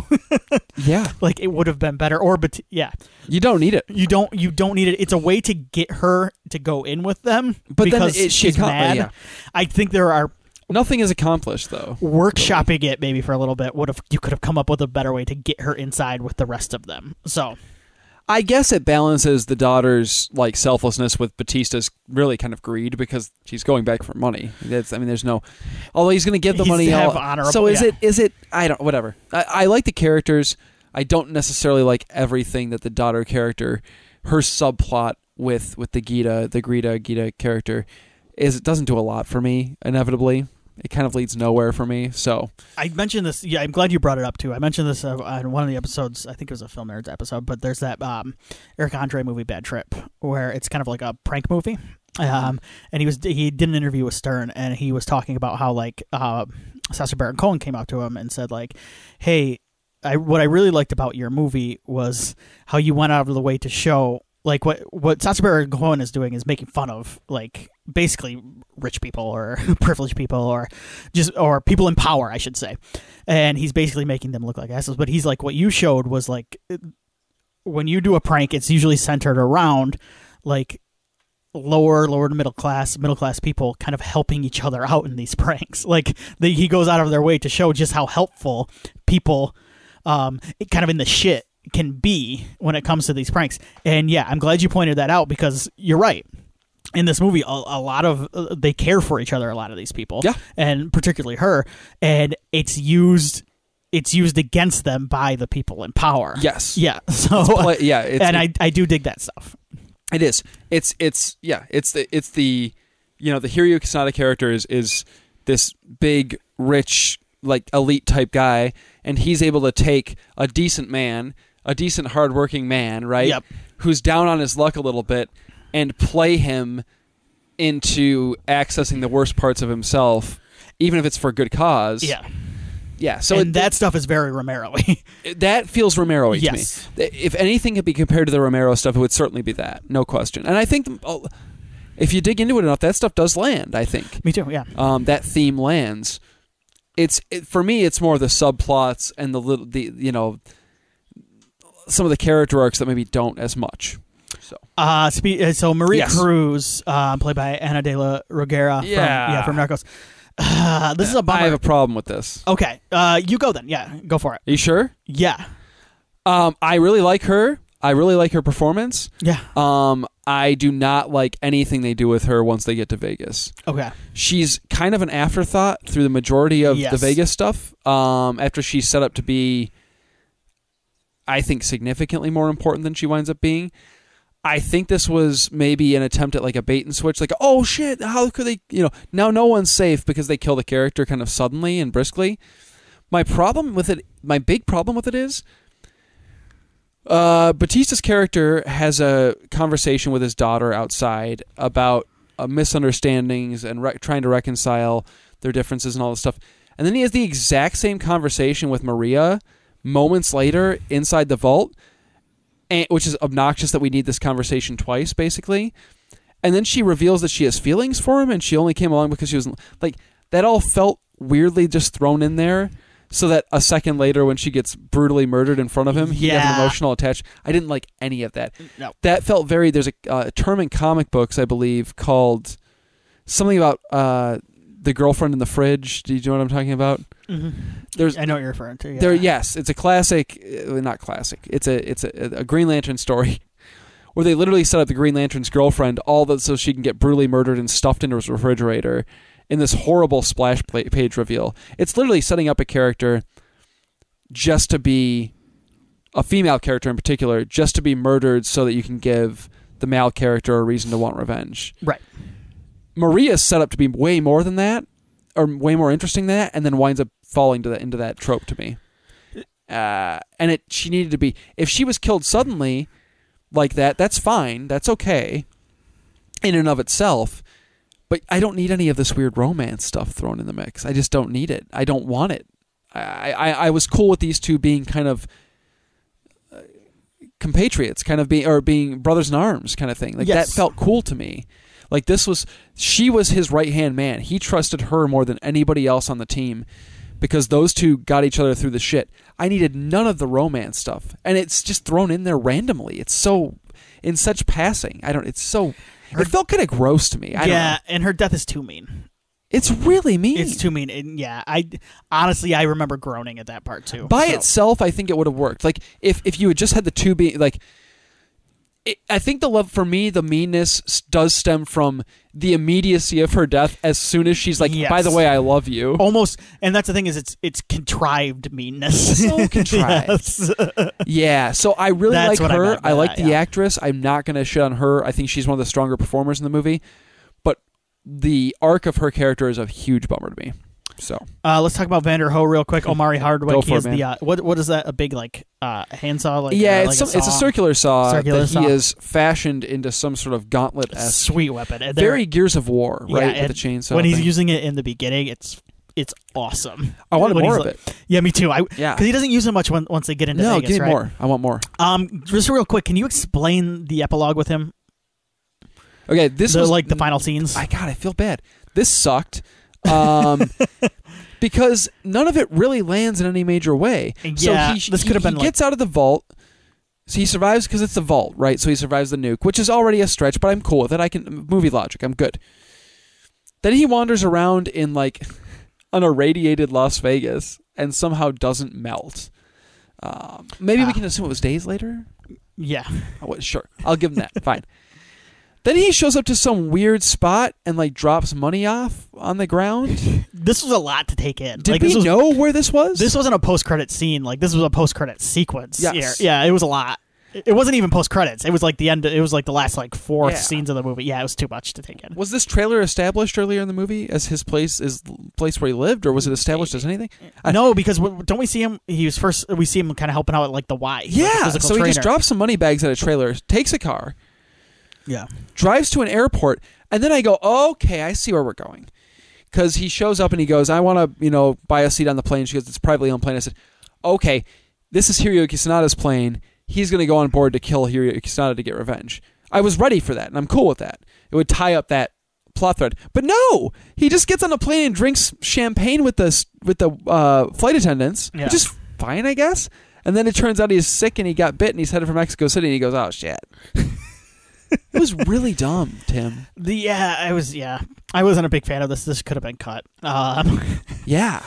yeah, like it would have been better. Or you don't need it. You don't need it. It's a way to get her to go in with them, but because then she's mad. Yeah. I think there are. Nothing is accomplished though. Workshopping it maybe for a little bit you could have come up with a better way to get her inside with the rest of them. So I guess it balances the daughter's like selflessness with Batista's really kind of greed because she's going back for money. There's no. Although he's going to give the money. So is it? I don't. Whatever. I like the characters. I don't necessarily like everything that the daughter character, her subplot with the Greta character. It doesn't do a lot for me, inevitably. It kind of leads nowhere for me, so... I mentioned this... Yeah, I'm glad you brought it up, too. I mentioned this on one of the episodes. I think it was a Film Nerds episode, but there's that Eric Andre movie, Bad Trip, where it's kind of like a prank movie. And he did an interview with Stern, and he was talking about how, like, Sacha Baron Cohen came up to him and said, like, hey, what I really liked about your movie was how you went out of the way to show... Like what Sacha Baron Cohen is doing is making fun of like basically rich people or privileged people or people in power, I should say, and he's basically making them look like assholes. But he's like, what you showed was like when you do a prank, it's usually centered around like lower to middle class people kind of helping each other out in these pranks. Like he goes out of their way to show just how helpful people, kind of in the shit. Can be when it comes to these pranks. And I'm glad you pointed that out because you're right. In this movie, a lot of they care for each other, a lot of these people, and particularly her, and it's used against them by the people in power. Yes. Yeah. So I do dig that stuff. It is. It's the the Hiryu Kasada character is this big, rich, like elite type guy, and he's able to take a decent man, a decent hardworking man, right? Yep. Who's down on his luck a little bit, and play him into accessing the worst parts of himself, even if it's for a good cause. Yeah. Yeah. So that stuff is very Romero-y. That feels Romero-y to me. Yes. If anything could be compared to the Romero stuff, it would certainly be that, no question. And I think if you dig into it enough, that stuff does land. I think. Me too. Yeah. That theme lands. For me, it's more the subplots and some of the character arcs that maybe don't as much. So Maria Cruz, played by Ana de la Reguera from Narcos. This is a bummer. I have a problem with this. Okay, you go then. Yeah, go for it. Are you sure? Yeah. I really like her. I really like her performance. Yeah. I do not like anything they do with her once they get to Vegas. Okay. She's kind of an afterthought through the majority of the Vegas stuff. After she's set up to be, I think, significantly more important than she winds up being. I think this was maybe an attempt at like a bait and switch, like, oh shit, how could they, now no one's safe because they kill the character kind of suddenly and briskly. My big problem with it is, Batista's character has a conversation with his daughter outside about misunderstandings and trying to reconcile their differences and all this stuff. And then he has the exact same conversation with Maria moments later inside the vault, which is obnoxious that we need this conversation twice, basically. And then she reveals that she has feelings for him and she only came along because she was like, that all felt weirdly just thrown in there. So that a second later, when she gets brutally murdered in front of him, he has an emotional attachment. I didn't like any of that. No. That felt very... There's a term in comic books, I believe, called something about the girlfriend in the fridge. Do you know what I'm talking about? Mm-hmm. I know what you're referring to. Yeah. Yes, it's a classic... not classic. It's a Green Lantern story where they literally set up the Green Lantern's girlfriend so she can get brutally murdered and stuffed into his refrigerator in this horrible splash page reveal. It's literally setting up a character just to be a female character in particular, just to be murdered so that you can give the male character a reason to want revenge. Right. Maria's set up to be way more than that, or way more interesting than that, and then winds up falling into that trope to me. And she needed to be... If she was killed suddenly like that, that's fine. That's okay in and of itself. But I don't need any of this weird romance stuff thrown in the mix. I just don't need it. I don't want it. I was cool with these two being kind of compatriots, kind of being brothers in arms kind of thing. Like, yes. That felt cool to me. Like, she was his right-hand man. He trusted her more than anybody else on the team because those two got each other through the shit. I needed none of the romance stuff. And it's just thrown in there randomly. It's so, in such passing. It felt kind of gross to me. I don't know. And her death is too mean. It's really mean. It's too mean. And I remember groaning at that part too. By itself, I think it would have worked. Like, if you had just had the two being, like, I think the love, for me, the meanness does stem from the immediacy of her death as soon as she's like, by the way, I love you. Almost, and that's the thing, is it's contrived meanness. So contrived. Yes. Yeah, so I really like her. I like the actress. I'm not going to shit on her. I think she's one of the stronger performers in the movie. But the arc of her character is a huge bummer to me. So let's talk about Vanderho real quick. Omari Hardwick. He is the what is that? A big handsaw? It's a circular saw that saw. He is fashioned into some sort of gauntlet-esque sweet weapon. And very Gears of War, right? Yeah, with the chainsaw. When he's using it in the beginning, it's awesome. I wanted more of it. Yeah, me too. Because he doesn't use it much once they get into Vegas, give me right? more. I want more. Just real quick, can you explain the epilogue with him? Okay, this was like the final scenes. I feel bad. This sucked. Because none of it really lands in any major way. Yeah, so this could have been. He gets out of the vault. So he survives because it's the vault, right? So he survives the nuke, which is already a stretch, but I'm cool with it. Movie logic. I'm good. Then he wanders around in like an irradiated Las Vegas and somehow doesn't melt. Maybe we can assume it was days later. Yeah. Sure. I'll give him that. Fine. Then he shows up to some weird spot and like drops money off on the ground. This was a lot to take in. Did we know where this was? This wasn't a post-credit scene. Like, this was a post-credit sequence. Yes. Yeah, it was a lot. It wasn't even post-credits. It was like the end. It was like the last like four scenes of the movie. Yeah, it was too much to take in. Was this trailer established earlier in the movie as his place where he lived, or was it established as anything? No, because don't we see him? We see him kind of helping out at like the Y. Yeah, like so he just drops some money bags at a trailer, takes a car. Yeah. Drives to an airport, and then I go, okay, I see where we're going. Because he shows up and he goes, I want to, buy a seat on the plane. She goes, it's a privately owned plane. I said, okay, this is Hiroyuki Sanada's plane. He's going to go on board to kill Hiroyuki Sanada to get revenge. I was ready for that, and I'm cool with that. It would tie up that plot thread. But no! He just gets on a plane and drinks champagne with the flight attendants, which is fine, I guess. And then it turns out he's sick and he got bit and he's headed for Mexico City and he goes, oh, shit. It was really dumb, Tim. I wasn't a big fan of this. This could have been cut. Yeah.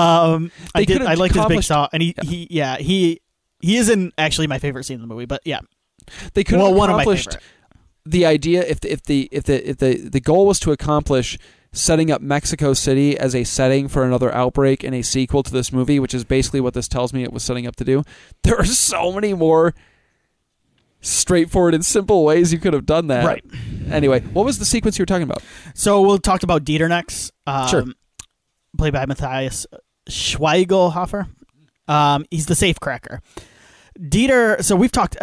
I liked his big saw, and he isn't actually my favorite scene in the movie, but yeah, they could have one accomplished of my favorite. The idea if the goal was to accomplish setting up Mexico City as a setting for another outbreak in a sequel to this movie, which is basically what this tells me it was setting up to do. There are so many more straightforward and simple ways you could have done that. Right. Anyway, what was the sequence you were talking about? So we talked about Dieter next. Sure. Played by Matthias Schweigelhofer. He's the safecracker. Dieter. So we've talked.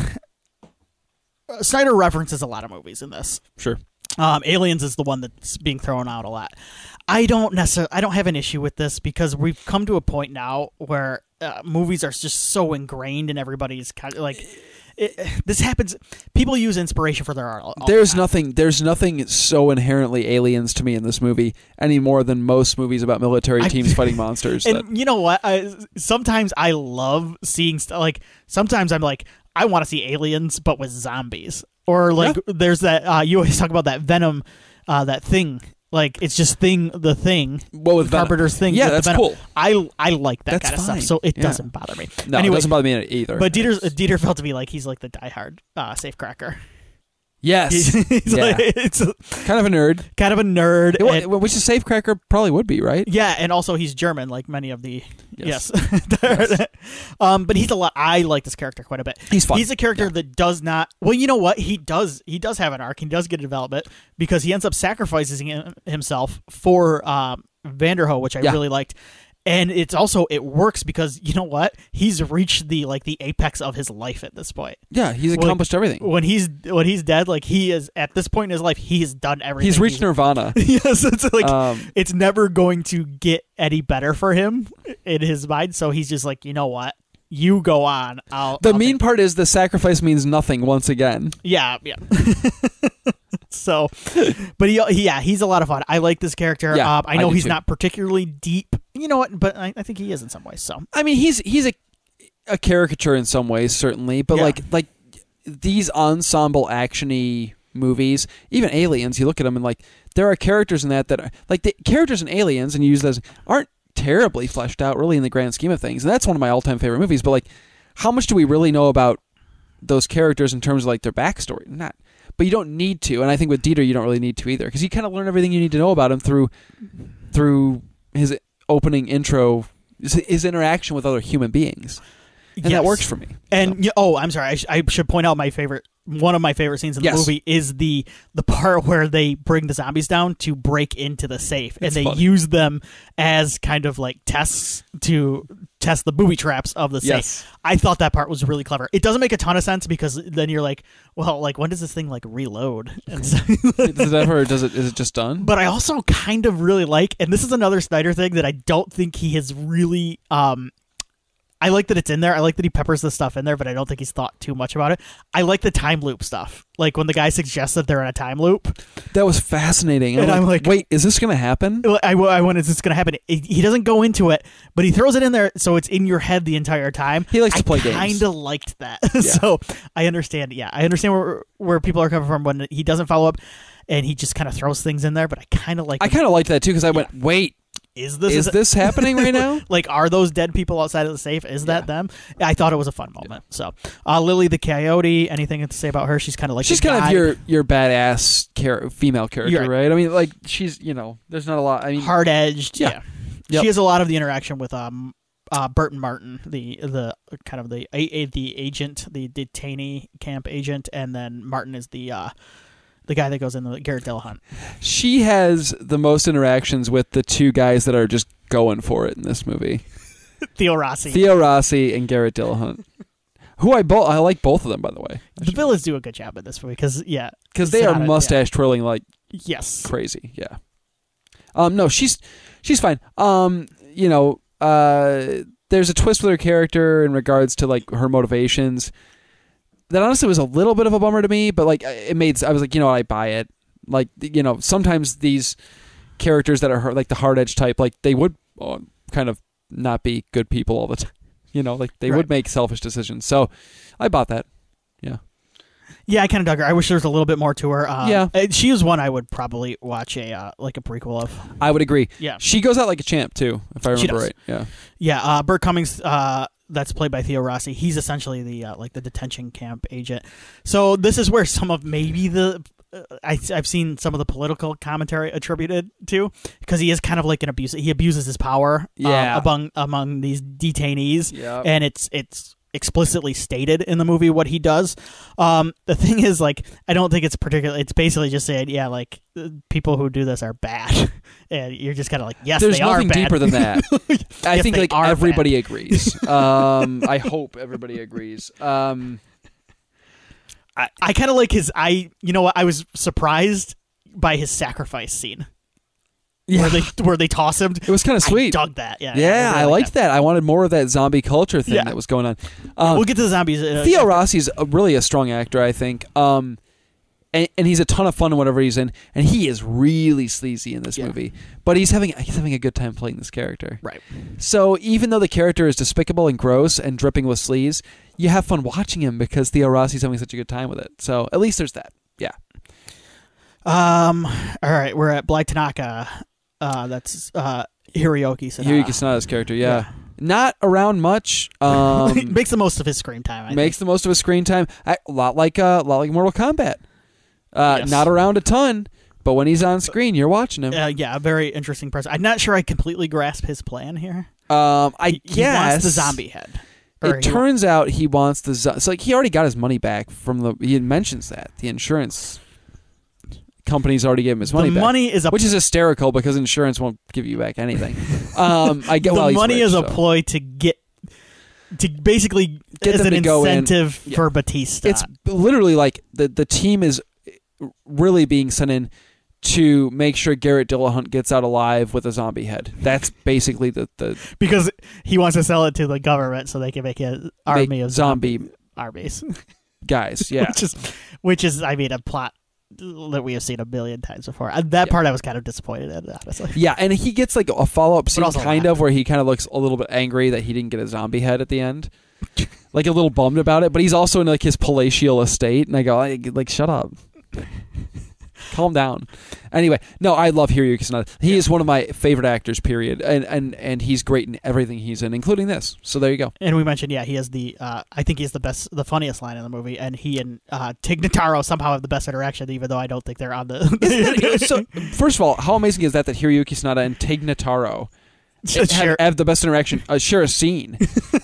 Snyder references a lot of movies in this. Sure. Aliens is the one that's being thrown out a lot. I don't have an issue with this because we've come to a point now where movies are just so ingrained in everybody's kind of like. This happens. People use inspiration for their art. There's nothing so inherently aliens to me in this movie any more than most movies about military teams fighting monsters. And you know what? Sometimes I love seeing like. Sometimes I'm like, I want to see aliens, but with zombies. Or like, there's that. You always talk about that Venom, that Thing Like it's just the thing. Well, with Venom. Carpenter's thing. Yeah, with that's Venom. cool. I like that That's kind of fine. stuff, so it Yeah. doesn't bother me. No, anyway, it doesn't bother me either. But Dieter felt to be like he's like the diehard safecracker. yes, He's yeah. like, it's kind of a nerd. kind of a nerd. and- Which a safecracker probably would be, right? yeah, and also he's German, like many of the Yes. yes. But he's a lot. I like this character quite a bit. He's fun. He's a character that does not. Well, you know what? He does have an arc. He does get a development because he ends up sacrificing himself for Vanderho, which I Yeah. really liked. And it works because you know what? He's reached the apex of his life at this point. Yeah, he's accomplished everything. When he's dead, like he is at this point in his life, he has done everything. He's reached Nirvana. Yes, it's like Um, it's never going to get any better for him in his mind. So he's just like, you know what? You go on. I'll mean part is the sacrifice means nothing once again. yeah. So, but he's a lot of fun. I like this character. Yeah, I know I do he's too. not particularly deep. You know what? But I think he is in some ways. So I mean, he's a caricature in some ways, certainly, but Yeah. like these ensemble actiony movies, even Aliens, you look at them and like there are characters in that are like the characters in Aliens, and you use those aren't terribly fleshed out really in the grand scheme of things, and that's one of my all-time favorite movies. But like, how much do we really know about those characters in terms of like their backstory? Not. But you don't need to, and I think with Dieter you don't really need to either, because you kind of learn everything you need to know about him through his opening intro, his interaction with other human beings, and that Yes. works for me. And I'm sorry. I should point out one of my favorite scenes in the Yes. movie is the part where they bring the zombies down to break into the safe, and It's they funny. use them as kind of like tests to test the booby traps of the safe. Yes. I thought that part was really clever. It doesn't make a ton of sense because then you're like, well, like when does this thing like reload? And so, Does it ever? Is it just done? but I also kind of really like, and this is another Snyder thing that I don't think he has really. I like that it's in there. I like that he peppers the stuff in there, but I don't think he's thought too much about it. I like the time loop stuff. Like when the guy suggests that they're in a time loop. That was fascinating. And I'm like, wait, is this going to happen? I wonder, is this going to happen? He doesn't go into it, but he throws it in there so it's in your head the entire time. He likes to play games. I kind of liked that. So I understand. Yeah, I understand where people are coming from when he doesn't follow up and he just kind of throws things in there, but I kind of like I kind of liked that too, because I went, wait, is this happening right now? like, are those dead people outside of the safe? Is that them? I thought it was a fun moment. So, Lily the Coyote, anything to say about her? She's kind of like She's the kind guide. of your badass female character, You're right? I mean, like she's there's not a lot. I mean, hard edged. Yeah. Yeah, Yep. she has a lot of the interaction with Burton Martin, the kind of the agent, the detainee camp agent, and then Martin is the guy that goes in the Garrett Dillahunt. she has the most interactions with the two guys that are just going for it in this movie. Theo Rossi. Theo Rossi and Garrett Dillahunt, who I like both of them, by the way, The villains do a good job at this movie because they are mustache twirling like yes. crazy. Yeah. No, she's fine. There's a twist with her character in regards to like her motivations that honestly was a little bit of a bummer to me, but like I was like, I buy it. Like, sometimes these characters that are like the hard edge type, like they would kind of not be good people all the time. Like they would make selfish decisions. So I bought that. Yeah. Yeah, I kind of dug her. I wish there was a little bit more to her. Yeah. She is one I would probably watch a prequel of. I would agree. Yeah. She goes out like a champ too, if I She remember does. right. Yeah. Yeah, Burt Cummings, that's played by Theo Rossi. He's essentially the detention camp agent. So this is where some of maybe I've seen some of the political commentary attributed to, because he is kind of like an abuser. He abuses his power among these detainees, Yep. and it's explicitly stated in the movie what he does. The thing is, like, I don't think it's particularly. It's basically just saying, yeah, like people who do this are bad, and you're just kind of like, yes, There's they are nothing bad. deeper than that. I Yes, think they like are everybody agrees. I hope everybody agrees. I kind of like his. You know what? I was surprised by his sacrifice scene. Yeah. Where they toss him. It was kind of sweet. I dug that. Yeah. Yeah, I really liked that. I wanted more of that zombie culture thing Yeah. that was going on. We'll get to the zombies. Theo Rossi's really a strong actor, I think. And he's a ton of fun in whatever he's in, and he is really sleazy in this movie. But he's having a good time playing this character. Right. So even though the character is despicable and gross and dripping with sleaze, you have fun watching him because Theo Rossi's having such a good time with it. So at least there's that. Yeah. All right, we're at Bly Tanaka. That's Hiroyuki Sanada. Hiroyuki Sanada's character, yeah. Not around much. Makes the most of his screen time. I makes think. the most of his screen time. A lot like Mortal Kombat. Yes. Not around a ton, but when he's on screen, you're watching him. Yeah, a very interesting person. I'm not sure I completely grasp his plan here. I guess he wants the zombie head. It turns out he wants the so like he already got his money back from the. He mentions that the insurance company's already gave him his money back. Money is which is hysterical because insurance won't give you back anything. I get the money is a so. ploy to basically Get as them an to go in. incentive for Batista. It's literally like the team is really being sent in to make sure Garrett Dillahunt gets out alive with a zombie head. That's basically the because he wants to sell it to the government so they can make an army of zombie armies guys. Yeah, which is I mean a plot that we have seen a million times before. That part I was kind of disappointed in, honestly. Yeah, and he gets like a follow-up scene kind laughed. of where he kind of looks a little bit angry that he didn't get a zombie head at the end. Like a little bummed about it, but he's also in like his palatial estate, and I go like shut up. Calm down. Anyway, no, I love Hiroyuki Sanada. He is one of my favorite actors, period. And he's great in everything he's in, including this. So there you go. And we mentioned, he has the I think he's the funniest line in the movie, and he and Tig Notaro somehow have the best interaction, even though I don't think they're on the So first of all, how amazing is that Hiroyuki Sanada and Tig Notaro have the best interaction, share a scene.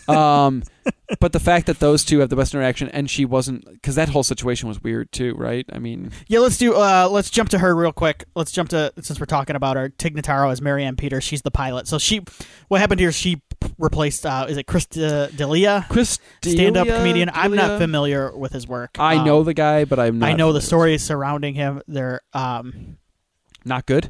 But the fact that those two have the best interaction and she wasn't, because that whole situation was weird too, right? I mean, yeah. Let's jump to her real quick. Let's jump to, since we're talking about her, Tig Notaro as Marianne Peters. She's the pilot. So what happened here? She replaced is it Chris D'Elia? Stand-up comedian. I'm not familiar with his work. I know the guy, but I'm not. I know the stories surrounding him. They're not good.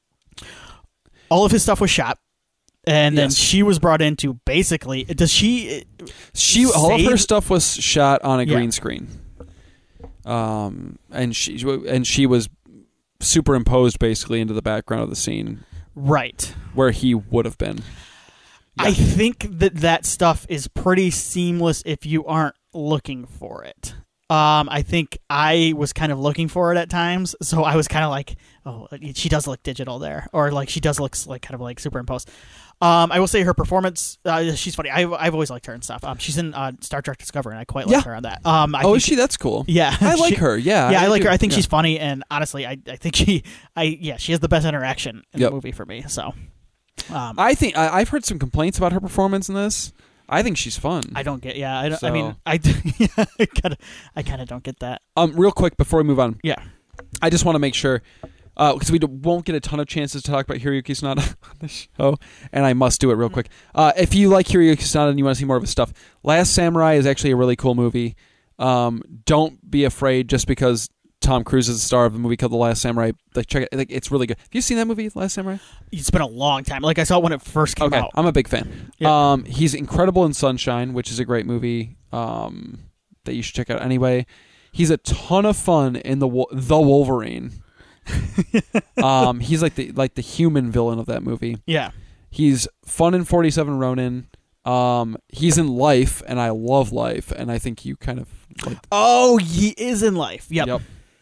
All of his stuff was shot. And then she was brought in to basically. Does she? All of her stuff was shot on a green screen. And she was superimposed basically into the background of the scene, right where he would have been. Yeah. I think that stuff is pretty seamless if you aren't looking for it. I think I was kind of looking for it at times, so I was kind of like, oh, she does look digital there, or like she does look like kind of like superimposed. I will say her performance, she's funny. I've always liked her and stuff. She's in Star Trek Discovery, and I quite like her on that. Is she? That's cool. Yeah, I like her. Yeah, I like her. I think she's funny, and honestly, I think she has the best interaction in the movie for me. So, I think I've heard some complaints about her performance in this. I think she's fun. I don't get. Yeah, I don't. So. I mean, I kind of don't get that. Real quick before we move on. Yeah, I just want to make sure. Because we won't get a ton of chances to talk about Hiroyuki Sanada on the show, and I must do it real quick. If you like Hiroyuki Sanada and you want to see more of his stuff, Last Samurai is actually a really cool movie. Don't be afraid just because Tom Cruise is the star of the movie called The Last Samurai. Like, check it. Like, it's really good. Have you seen that movie, Last Samurai? It's been a long time. Like, I saw it when it first came out. I'm a big fan. Yeah. He's incredible in Sunshine, which is a great movie that you should check out anyway. He's a ton of fun in the Wolverine. He's like the human villain of that movie. Yeah, he's fun in 47 Ronin. He's in Life, and I love Life, and I think you kind of like. Oh, he is in Life. Yep.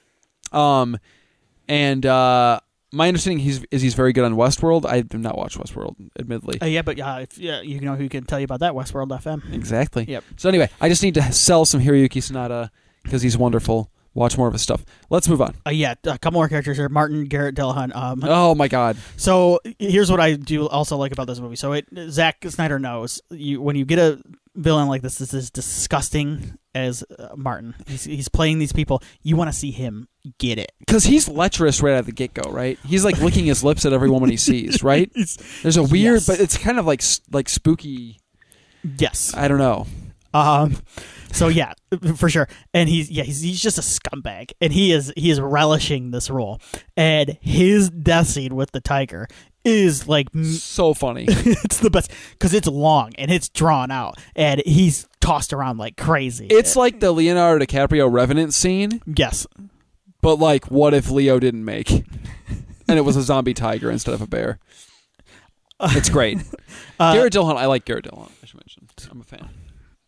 And my understanding he's very good on Westworld. I have not watched Westworld, admittedly. But you know who can tell you about that, Westworld FM. Exactly. Yep. So anyway, I just need to sell some Hiroyuki Sanada because he's wonderful. Watch more of his stuff. Let's move on. A couple more characters here. Martin Garrett Dillahunt. Oh my God! So here's what I do also like about this movie. So Zack Snyder knows when you get a villain like this is disgusting as Martin. He's playing these people. You want to see him get it because he's lecherous right out of the get go. Right? He's like licking his lips at every woman he sees. Right? There's a weird, but it's kind of like spooky. Yes. I don't know. So yeah, for sure, and he's just a scumbag, and he is relishing this role, and his death scene with the tiger is like so funny. It's the best because it's long and it's drawn out, and he's tossed around like crazy. It's like the Leonardo DiCaprio Revenant scene. Yes, but like, what if Leo didn't make, and it was a zombie tiger instead of a bear? It's great. Garrett Dillahunt, I like Garrett Dillahunt. I should mention, I'm a fan.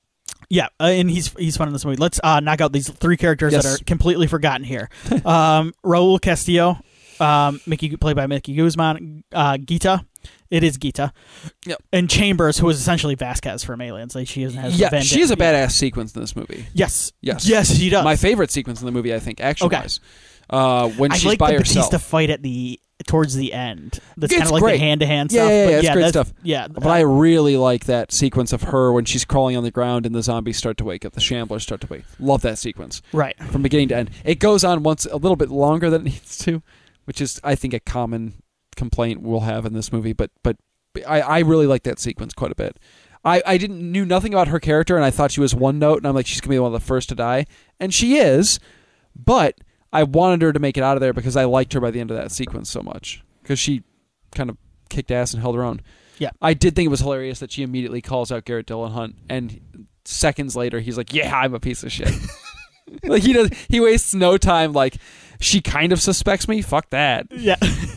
Yeah, and he's fun in this movie. Let's knock out these three characters that are completely forgotten here. Raul Castillo, played by Mickey Guzman. Gita. It is Gita. Yep. And Chambers, who is essentially Vasquez from Aliens. Like she has she has a badass sequence in this movie. Yes, she does. My favorite sequence in the movie, I think, action-wise. When she's like by the herself. Batista fight at towards the end. That's It's kind of like great. the hand-to-hand stuff. Yeah, but it's great stuff. Yeah, But I really like that sequence of her when she's crawling on the ground and the zombies start to wake up, the shamblers start to wake. Love that sequence. Right. From beginning to end. It goes on once a little bit longer than it needs to, which is, I think, a common complaint we'll have in this movie. But I really like that sequence quite a bit. I knew nothing about her character, and I thought she was one note, and I'm like, she's going to be one of the first to die. And she is, but I wanted her to make it out of there because I liked her by the end of that sequence so much. Because she kind of kicked ass and held her own. Yeah. I did think it was hilarious that she immediately calls out Garrett Dillahunt, and seconds later he's like, yeah, I'm a piece of shit. Like he wastes no time. Like, she kind of suspects me. Fuck that. Yeah.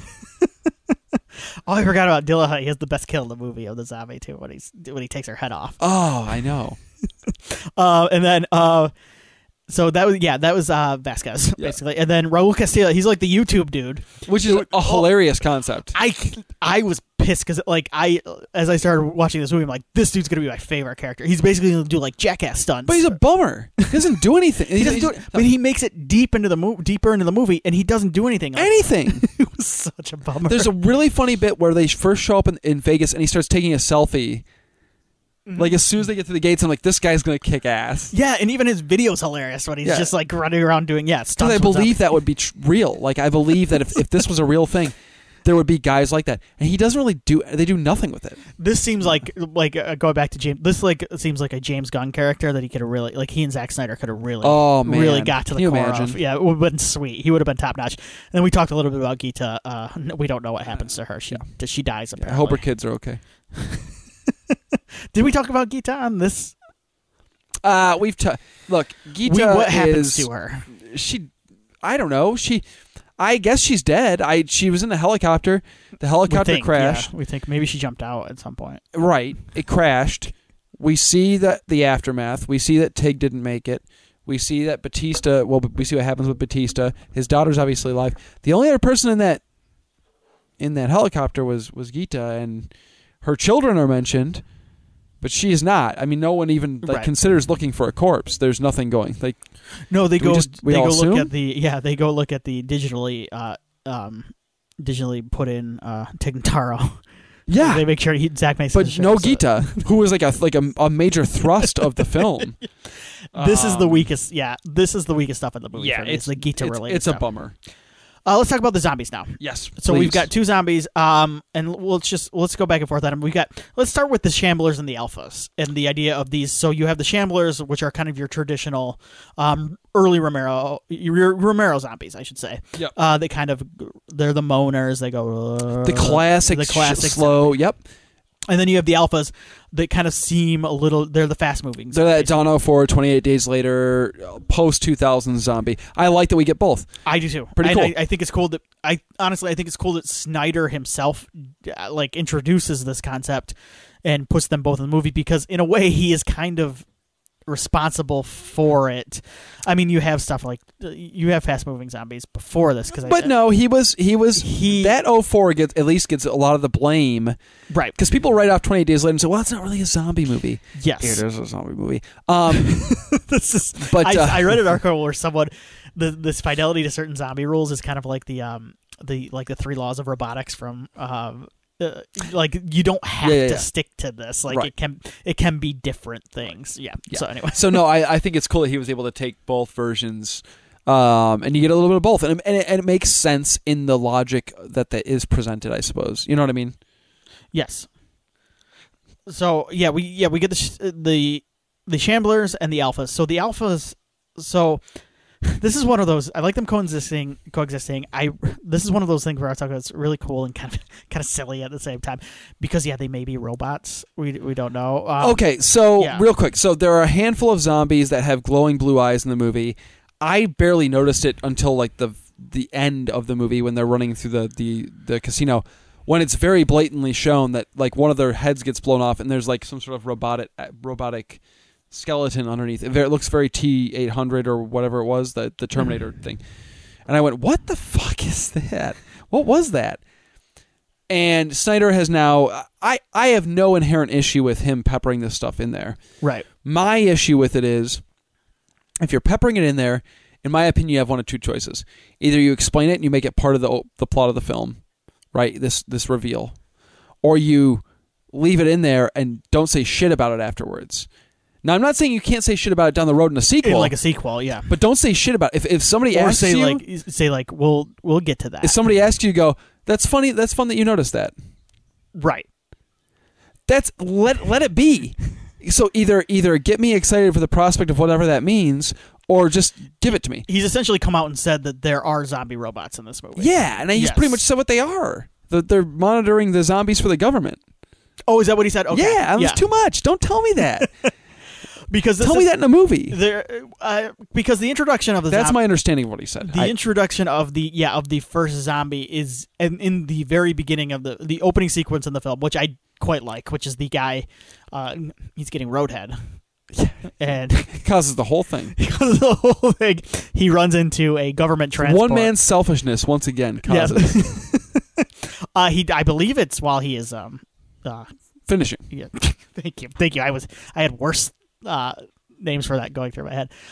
Oh, I forgot about Dillahunt. He has the best kill in the movie of the zombie too when he takes her head off. Oh, I know. And then so that was Vasquez basically, and then Raul Castillo. He's like the YouTube dude, which is a hilarious concept. I was pissed because as I started watching this movie, I'm like, this dude's gonna be my favorite character. He's basically gonna do like jackass stunts, but he's a bummer. He doesn't do anything. He doesn't do it, but he makes it deeper into the movie, and he doesn't do anything. Anything. It was such a bummer. There's a really funny bit where they first show up in Vegas, and he starts taking a selfie. Like, as soon as they get to the gates, I'm like, this guy's going to kick ass. Yeah, and even his video's hilarious when he's just, like, running around doing, stunts. Because I believe that would be real. Like, I believe that if this was a real thing, there would be guys like that. And he doesn't really they do nothing with it. This seems like going back to James, this, like, seems like a James Gunn character that he could have really, like, he and Zack Snyder could have really, really got to the core of. Yeah, it would have been sweet. He would have been top notch. And then we talked a little bit about Gita. We don't know what happens to her. She dies, apparently. I hope her kids are okay. Did we talk about Gita on this? Look, Gita what happens to her? I don't know. I guess she's dead. She was in the helicopter. The helicopter crashed. Yeah, we think maybe she jumped out at some point. Right. It crashed. We see the aftermath. We see that Tig didn't make it. We see that Batista. Well, we see what happens with Batista. His daughter's obviously alive. The only other person in that helicopter was Gita, and her children are mentioned, but she is not. I mean, no one even considers looking for a corpse. There's nothing going. Like, no, they go. They go assume? look at the. Yeah, they go look at the digitally put in Tig Notaro. Yeah, they make sure Zach makes. But no Gita, who was like a major thrust of the film. This is the weakest. Yeah, this is the weakest stuff in the movie. Yeah, for me. It's the Gita related. It's a bummer. Let's talk about the zombies now. Yes. So we've got two zombies, and let's go back and forth on them. Let's start with the Shamblers and the Alphas, and the idea of these. So you have the Shamblers, which are kind of your traditional early Romero zombies, I should say. Yep. They're the moaners. They go the classic slow. Yep. And then you have the Alphas that kind of seem a little. They're the fast moving. They're that Dawn 04, 28 Days Later, post 2000 zombie. I like that we get both. I do too. Pretty cool. I think it's cool that I think it's cool that Snyder himself like introduces this concept and puts them both in the movie, because in a way he is kind of responsible for it. I mean, you have stuff like you have fast moving zombies before this, he was that 04 gets a lot of the blame, right? Because people write off 28 Days Later and say, well, it's not really a zombie movie. Yes, it is a zombie movie. This is. But I read an article where someone this fidelity to certain zombie rules is kind of like the 3 laws of robotics from. Like, you don't have to stick to this. Like, it can be different things. Yeah. So anyway, no, I think it's cool that he was able to take both versions, and you get a little bit of both, and it makes sense in the logic that is presented, I suppose. You know what I mean? Yes. So we get the Shamblers and the Alphas. So the Alphas. So this is one of those. I like them coexisting. This is one of those things where I talk about it's really cool and kind of silly at the same time, because they may be robots. We don't know. Okay, so real quick, so there are a handful of zombies that have glowing blue eyes in the movie. I barely noticed it until like the end of the movie when they're running through the casino, when it's very blatantly shown that like one of their heads gets blown off and there's like some sort of robotic skeleton underneath. It looks very T-800 or whatever it was, the Terminator thing. And I went, what the fuck is that? What was that? And Snyder has now... I have no inherent issue with him peppering this stuff in there. Right. My issue with it is, if you're peppering it in there, in my opinion, you have one of two choices. Either you explain it and you make it part of the plot of the film, right? This reveal. Or you leave it in there and don't say shit about it afterwards. Now, I'm not saying you can't say shit about it down the road in a sequel. Like a sequel, yeah. But don't say shit about it. If somebody or asks say you... say we'll get to that. If somebody asks you, go, that's funny, that's fun that you noticed that. Right. That's... Let it be. So either get me excited for the prospect of whatever that means, or just give it to me. He's essentially come out and said that there are zombie robots in this movie. Yeah, and he's pretty much said what they are. They're monitoring the zombies for the government. Oh, is that what he said? Okay. Yeah, that was too much. Don't tell me that. Because tell me that in a movie. Because the introduction of the that's my understanding of what he said. The introduction of the first zombie is in the very beginning of the opening sequence in the film, which I quite like, which is the guy he's getting roadhead. And causes the whole thing. Because the whole thing, he runs into a government transport. One man's selfishness once again causes. Yes. I believe it's while he is finishing. Yeah. Thank you. I had worse names for that going through my head.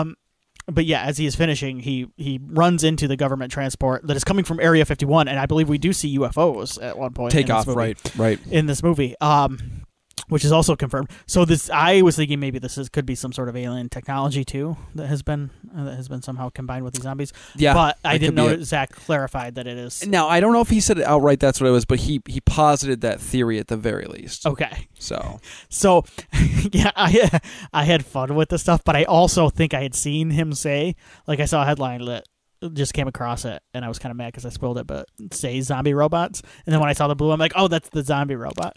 But yeah, as he is finishing, he runs into the government transport that is coming from Area 51, and I believe we do see UFOs at one point. Take off, right in this movie. Which is also confirmed. So I was thinking maybe could be some sort of alien technology too that has been somehow combined with the zombies. Yeah, but I didn't know Zach clarified that it is. Now I don't know if he said it outright. That's what it was, but he posited that theory at the very least. Okay, so yeah, I had fun with this stuff, but I also think I had seen him say, like, I saw a headline that just came across it, and I was kind of mad because I spoiled it, but say zombie robots, and then when I saw the blue, I'm like, oh, that's the zombie robot.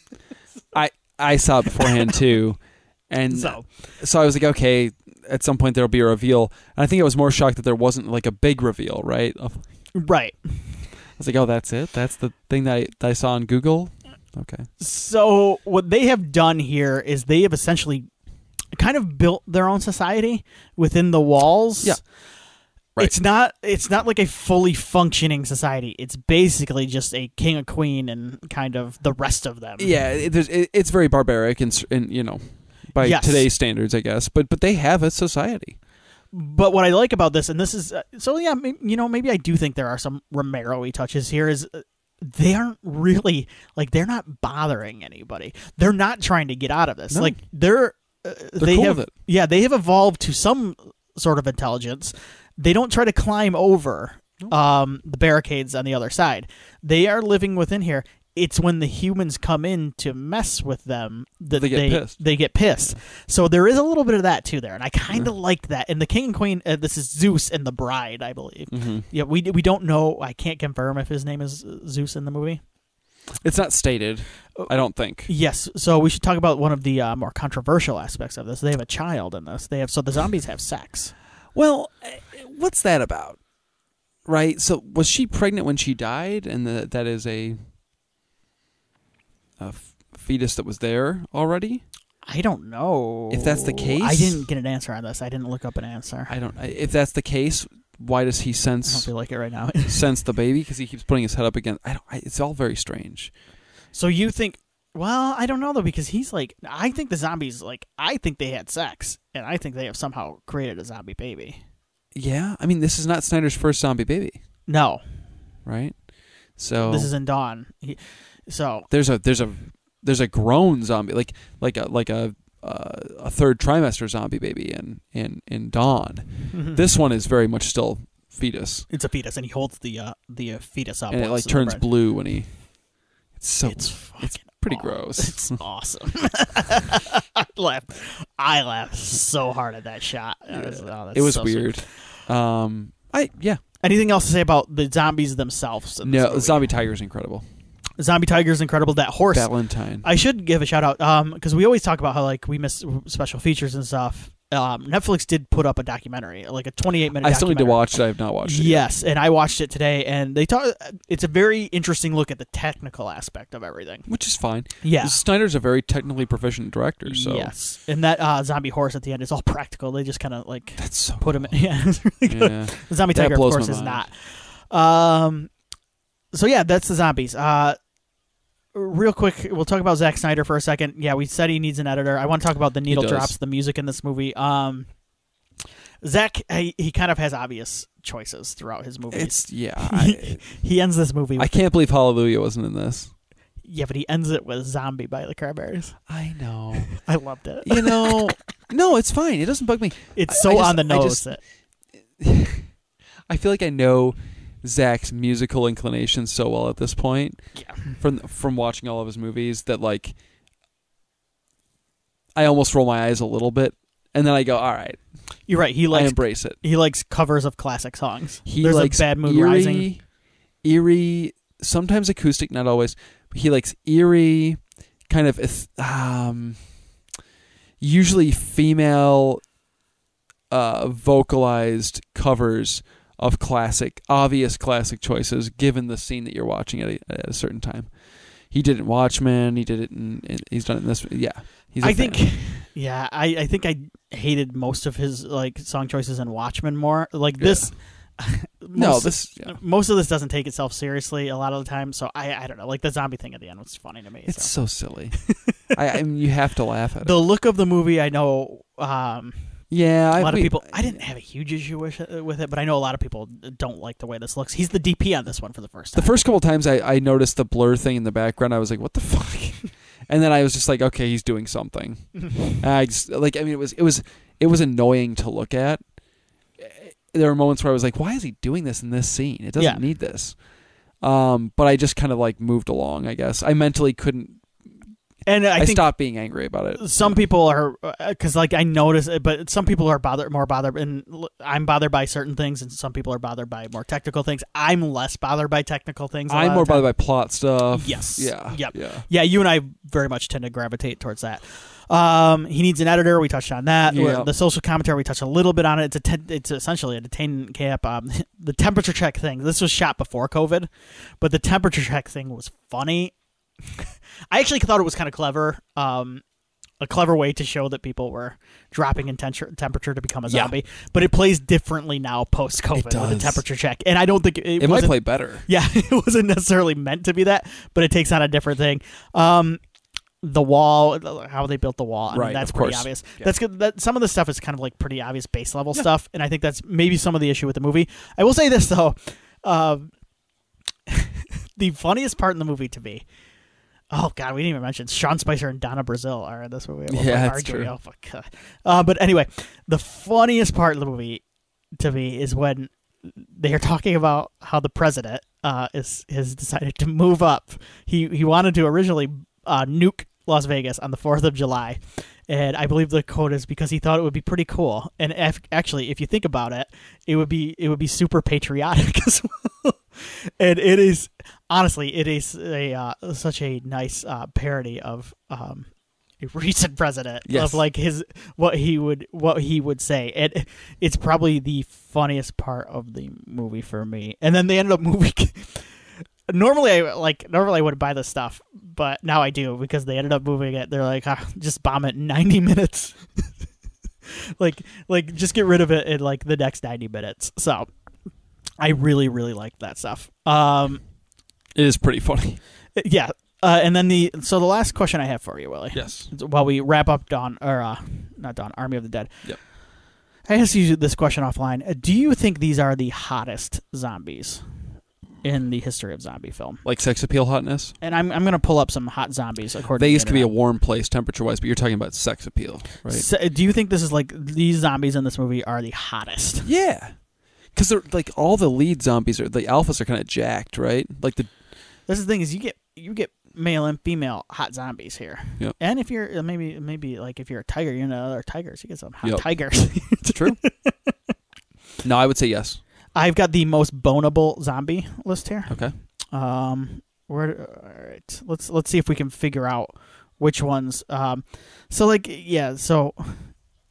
I saw it beforehand too, and so I was like, okay, at some point there'll be a reveal. And I think I was more shocked that there wasn't like a big reveal, right? Right. I was like, oh, that's it? That's the thing that I saw on Google? Okay. So what they have done here is they have essentially kind of built their own society within the walls. Yeah. Right. It's not like a fully functioning society. It's basically just a king and queen and kind of the rest of them. Yeah, it's very barbaric and by today's standards, I guess. But they have a society. But what I like about this, and this is maybe I do think there are some Romero-y touches here, is they aren't really they're not bothering anybody. They're not trying to get out of this. No. Like they cool have with it. Yeah, they have evolved to some sort of intelligence. They don't try to climb over the barricades on the other side. They are living within here. It's when the humans come in to mess with them that they get pissed. So there is a little bit of that too there, and I kind of liked that. And the king and queen, this is Zeus and the bride, I believe. Mm-hmm. Yeah, we don't know. I can't confirm if his name is Zeus in the movie. It's not stated, I don't think. Yes, so we should talk about one of the more controversial aspects of this. They have a child in this. So the zombies have sex. Well, what's that about? Right? So was she pregnant when she died, and that is a fetus that was there already? I don't know. If that's the case, I didn't get an answer on this. I didn't look up an answer. If that's the case, why does he sense? I don't feel like it right now. sense the baby because he keeps putting his head up again. It's all very strange. So you think? Well, I don't know though, because he's like, I think the zombies I think they had sex, and I think they have somehow created a zombie baby. Yeah, I mean, this is not Snyder's first zombie baby. No, right? So this is in Dawn. So there's a grown zombie, like a third trimester zombie baby in Dawn. Mm-hmm. This one is very much still fetus. It's a fetus, and he holds the fetus up, and it turns blue when he. It's pretty awesome. Gross. It's awesome. I laughed so hard at that shot. It was so weird. Anything else to say about the zombies themselves? No, Zombie Tiger is incredible. Zombie Tiger is incredible. That horse, Valentine. I should give a shout out because we always talk about how we miss special features and stuff. Netflix did put up a documentary, like a 28-minute. I still need to watch it. I have not watched it. Yes, and I watched it today, and they talk. It's a very interesting look at the technical aspect of everything, Which is fine. Yeah, Snyder's a very technically proficient director. So yes, and that zombie horse at the end is all practical. They just kind of like that's so put him in. Yeah, it's really good. Yeah. The zombie That tiger, of blows course, my is mind. not. So yeah, that's the zombies. Real quick, we'll talk about Zack Snyder for a second. Yeah, we said he needs an editor. I want to talk about the needle does. drops, the music in this movie. Zack, he kind of has obvious choices throughout his movie. He ends this movie. I can't believe Hallelujah wasn't in this. Yeah, but he ends it with "Zombie" by the Cranberries. I know. I loved it. No, it's fine. It doesn't bug me. It's so on the nose. I feel like I know Zach's musical inclinations so well at this point. Yeah. From watching all of his movies that like I almost roll my eyes a little bit, and then I go, "All right." You're right. I embrace it. He likes covers of classic songs. He There's likes a Bad Moon Rising. Eerie, sometimes acoustic, not always. But he likes eerie, kind of usually female vocalized covers of obvious classic choices, given the scene that you're watching at a certain time. He did it in Watchmen. He did it he's done it in this. Yeah, I think I hated most of his like song choices in Watchmen more. Like this. Most of this doesn't take itself seriously a lot of the time. So I don't know. Like the zombie thing at the end was funny to me. It's so silly. I mean, you have to laugh at it. The look of the movie, I know. Yeah, a lot of people. I didn't have a huge issue with it, but I know a lot of people don't like the way this looks. He's the DP on this one for the first time. The first couple times I noticed the blur thing in the background, I was like, "What the fuck?" And then I was just like, "Okay, he's doing something." It was annoying to look at. There were moments where I was like, "Why is he doing this in this scene? It doesn't need this." But I just kind of like moved along. I guess I mentally couldn't. And I think stopped being angry about it. Some people are, because like I notice it, but some people are more bothered, and I'm bothered by certain things, and some people are bothered by more technical things. I'm less bothered by technical things. I'm more bothered by plot stuff. Yes. Yeah. Yep. Yeah. You and I very much tend to gravitate towards that. He needs an editor. We touched on that. Yeah. The social commentary, we touched a little bit on it. It's essentially a detainment camp. The temperature check thing. This was shot before COVID, but the temperature check thing was funny. I actually thought it was kind of clever. A clever way to show that people were dropping in temperature to become a zombie. But it plays differently now post-COVID with the temperature check. And I don't think it might play better. Yeah, it wasn't necessarily meant to be that, but it takes on a different thing. The wall, how they built the wall, I mean, that's pretty obvious. Yeah. That's good. Some of the stuff is kind of like pretty obvious base level stuff, and I think that's maybe some of the issue with the movie. I will say this though, the funniest part in the movie to me. Oh God, we didn't even mention Sean Spicer and Donna Brazil are in this movie. Yeah, that's true. Oh my God. But anyway, the funniest part of the movie to me is when they are talking about how the president has decided to move up. He wanted to originally nuke Las Vegas on the 4th of July. And I believe the quote is because he thought it would be pretty cool. And actually, if you think about it, it would be super patriotic as well. And it is, honestly, it is such a nice parody of a recent president of like what he would say. And it's probably the funniest part of the movie for me. And then they ended up moving. Normally I wouldn't buy this stuff, but now I do because they ended up moving it. They're like, just bomb it in 90 minutes. like just get rid of it in like the next 90 minutes. So I really, really like that stuff. It is pretty funny. Yeah. And then the last question I have for you, Willie. Yes. While we wrap up not Dawn, Army of the Dead. Yep. I asked you this question offline. Do you think these are the hottest zombies in the history of zombie film? Like sex appeal hotness? And I'm going to pull up some hot zombies according Vegas to could be a warm place temperature-wise, but you're talking about sex appeal, right? So, do you think this is like these zombies in this movie are the hottest? Yeah. Because they're like all the lead zombies the alphas are kind of jacked, right? Like This is the thing is you get male and female hot zombies here. Yep. And if you're maybe like if you're a tiger, you know, other tigers, you get some hot tigers. It's true. No, I would say yes. I've got the most bonable zombie list here. Okay. All right. Let's see if we can figure out which ones. So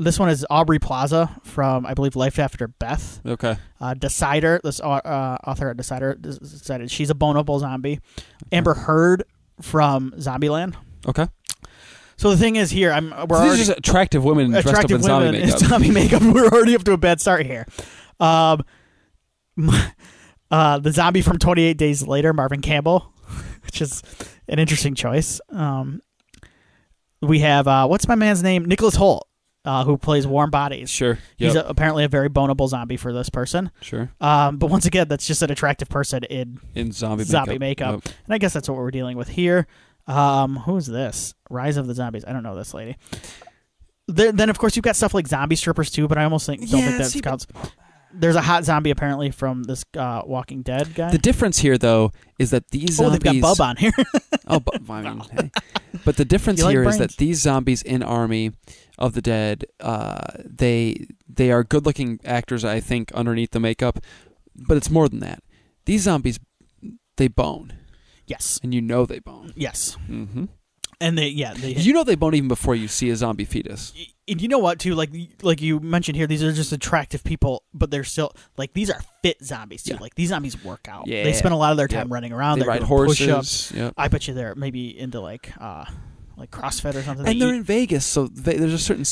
This one is Aubrey Plaza from, I believe, Life After Beth. Okay. Decider, this author at Decider decided she's a bonable zombie. Amber Heard from Zombieland. Okay. So the thing is here, These are just attractive women dressed up in zombie makeup. Zombie makeup. We're already up to a bad start here. The zombie from 28 Days Later, Marvin Campbell, which is an interesting choice. We have what's my man's name? Nicholas Hoult, who plays Warm Bodies. Sure. He's Yep. apparently a very bonable zombie for this person. Sure. But once again, that's just an attractive person in zombie makeup. Yep. And I guess that's what we're dealing with here. Who's this? Rise of the Zombies. I don't know this lady. Then of course you've got stuff like zombie strippers too, but I almost don't think that counts. There's a hot zombie apparently from this Walking Dead guy. The difference here, though, is that these zombies... they've got Bub on here. I mean, hey. But the difference here is that these zombies in Army of the Dead, they are good-looking actors, I think, underneath the makeup, but it's more than that. These zombies, they bone. Yes. And you know they bone. Yes. Mm-hmm. And they bone even before you see a zombie fetus. And you know what, too? Like you mentioned here, these are just attractive people, but they're still these are fit zombies too. Yeah. Like these zombies work out. Yeah. They spend a lot of their time running around. They ride horses. Push-ups. Yep. I bet you they're maybe into like CrossFit or something. And they're in Vegas, so there's a certain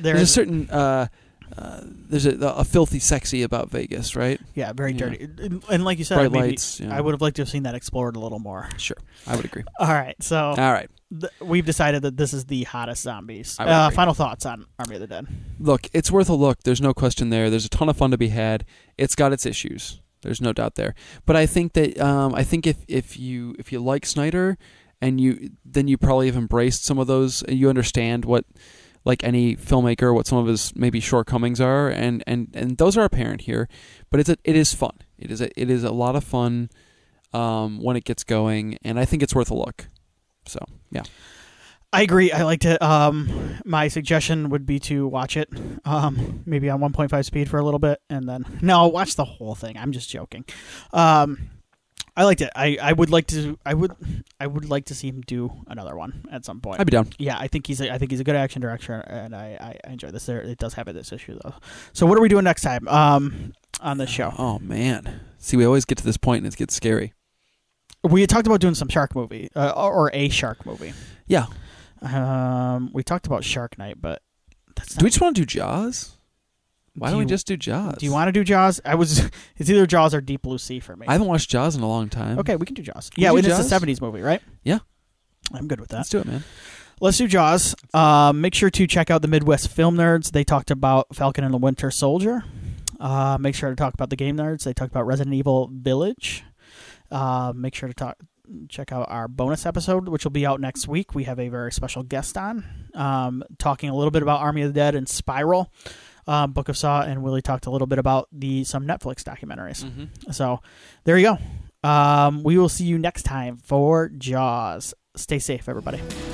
there's a filthy sexy about Vegas, right? Yeah, very dirty. And like you said, bright lights. I would have liked to have seen that explored a little more. Sure, I would agree. All right, so we've decided that this is the hottest zombies. Final thoughts on Army of the Dead? Look, it's worth a look. There's no question there. There's a ton of fun to be had. It's got its issues. There's no doubt there. But I think that if you like Snyder, and then you probably have embraced some of those. You understand what, like any filmmaker, what some of his maybe shortcomings are, and those are apparent here. But it is fun. It is a lot of fun when it gets going, and I think it's worth a look. So yeah, I agree. I liked it. My suggestion would be to watch it, maybe on 1.5 speed for a little bit, and then watch the whole thing. I'm just joking. I liked it. I would like to see him do another one at some point. I'd be down. Yeah, I think he's a good action director, and I enjoy this. It does have this issue though. So what are we doing next time on this show? Oh man, see, we always get to this point and it gets scary. We had talked about doing some shark movie or a shark movie. Yeah. We talked about Shark Night, but that's not... Do we just want to do Jaws? Why don't we just do Jaws? Do you want to do Jaws? It's either Jaws or Deep Blue Sea for me. I haven't watched Jaws in a long time. Okay, we can do Jaws. It's a 70s movie, right? Yeah. I'm good with that. Let's do it, man. Let's do Jaws. Make sure to check out the Midwest Film Nerds. They talked about Falcon and the Winter Soldier. Make sure to talk about the Game Nerds. They talked about Resident Evil Village. Make sure to check out our bonus episode, which will be out next week. We have a very special guest on, talking a little bit about Army of the Dead and Spiral, Book of Saw, and Willie talked a little bit about some Netflix documentaries. Mm-hmm. So there you go. We will see you next time for Jaws. Stay safe, everybody.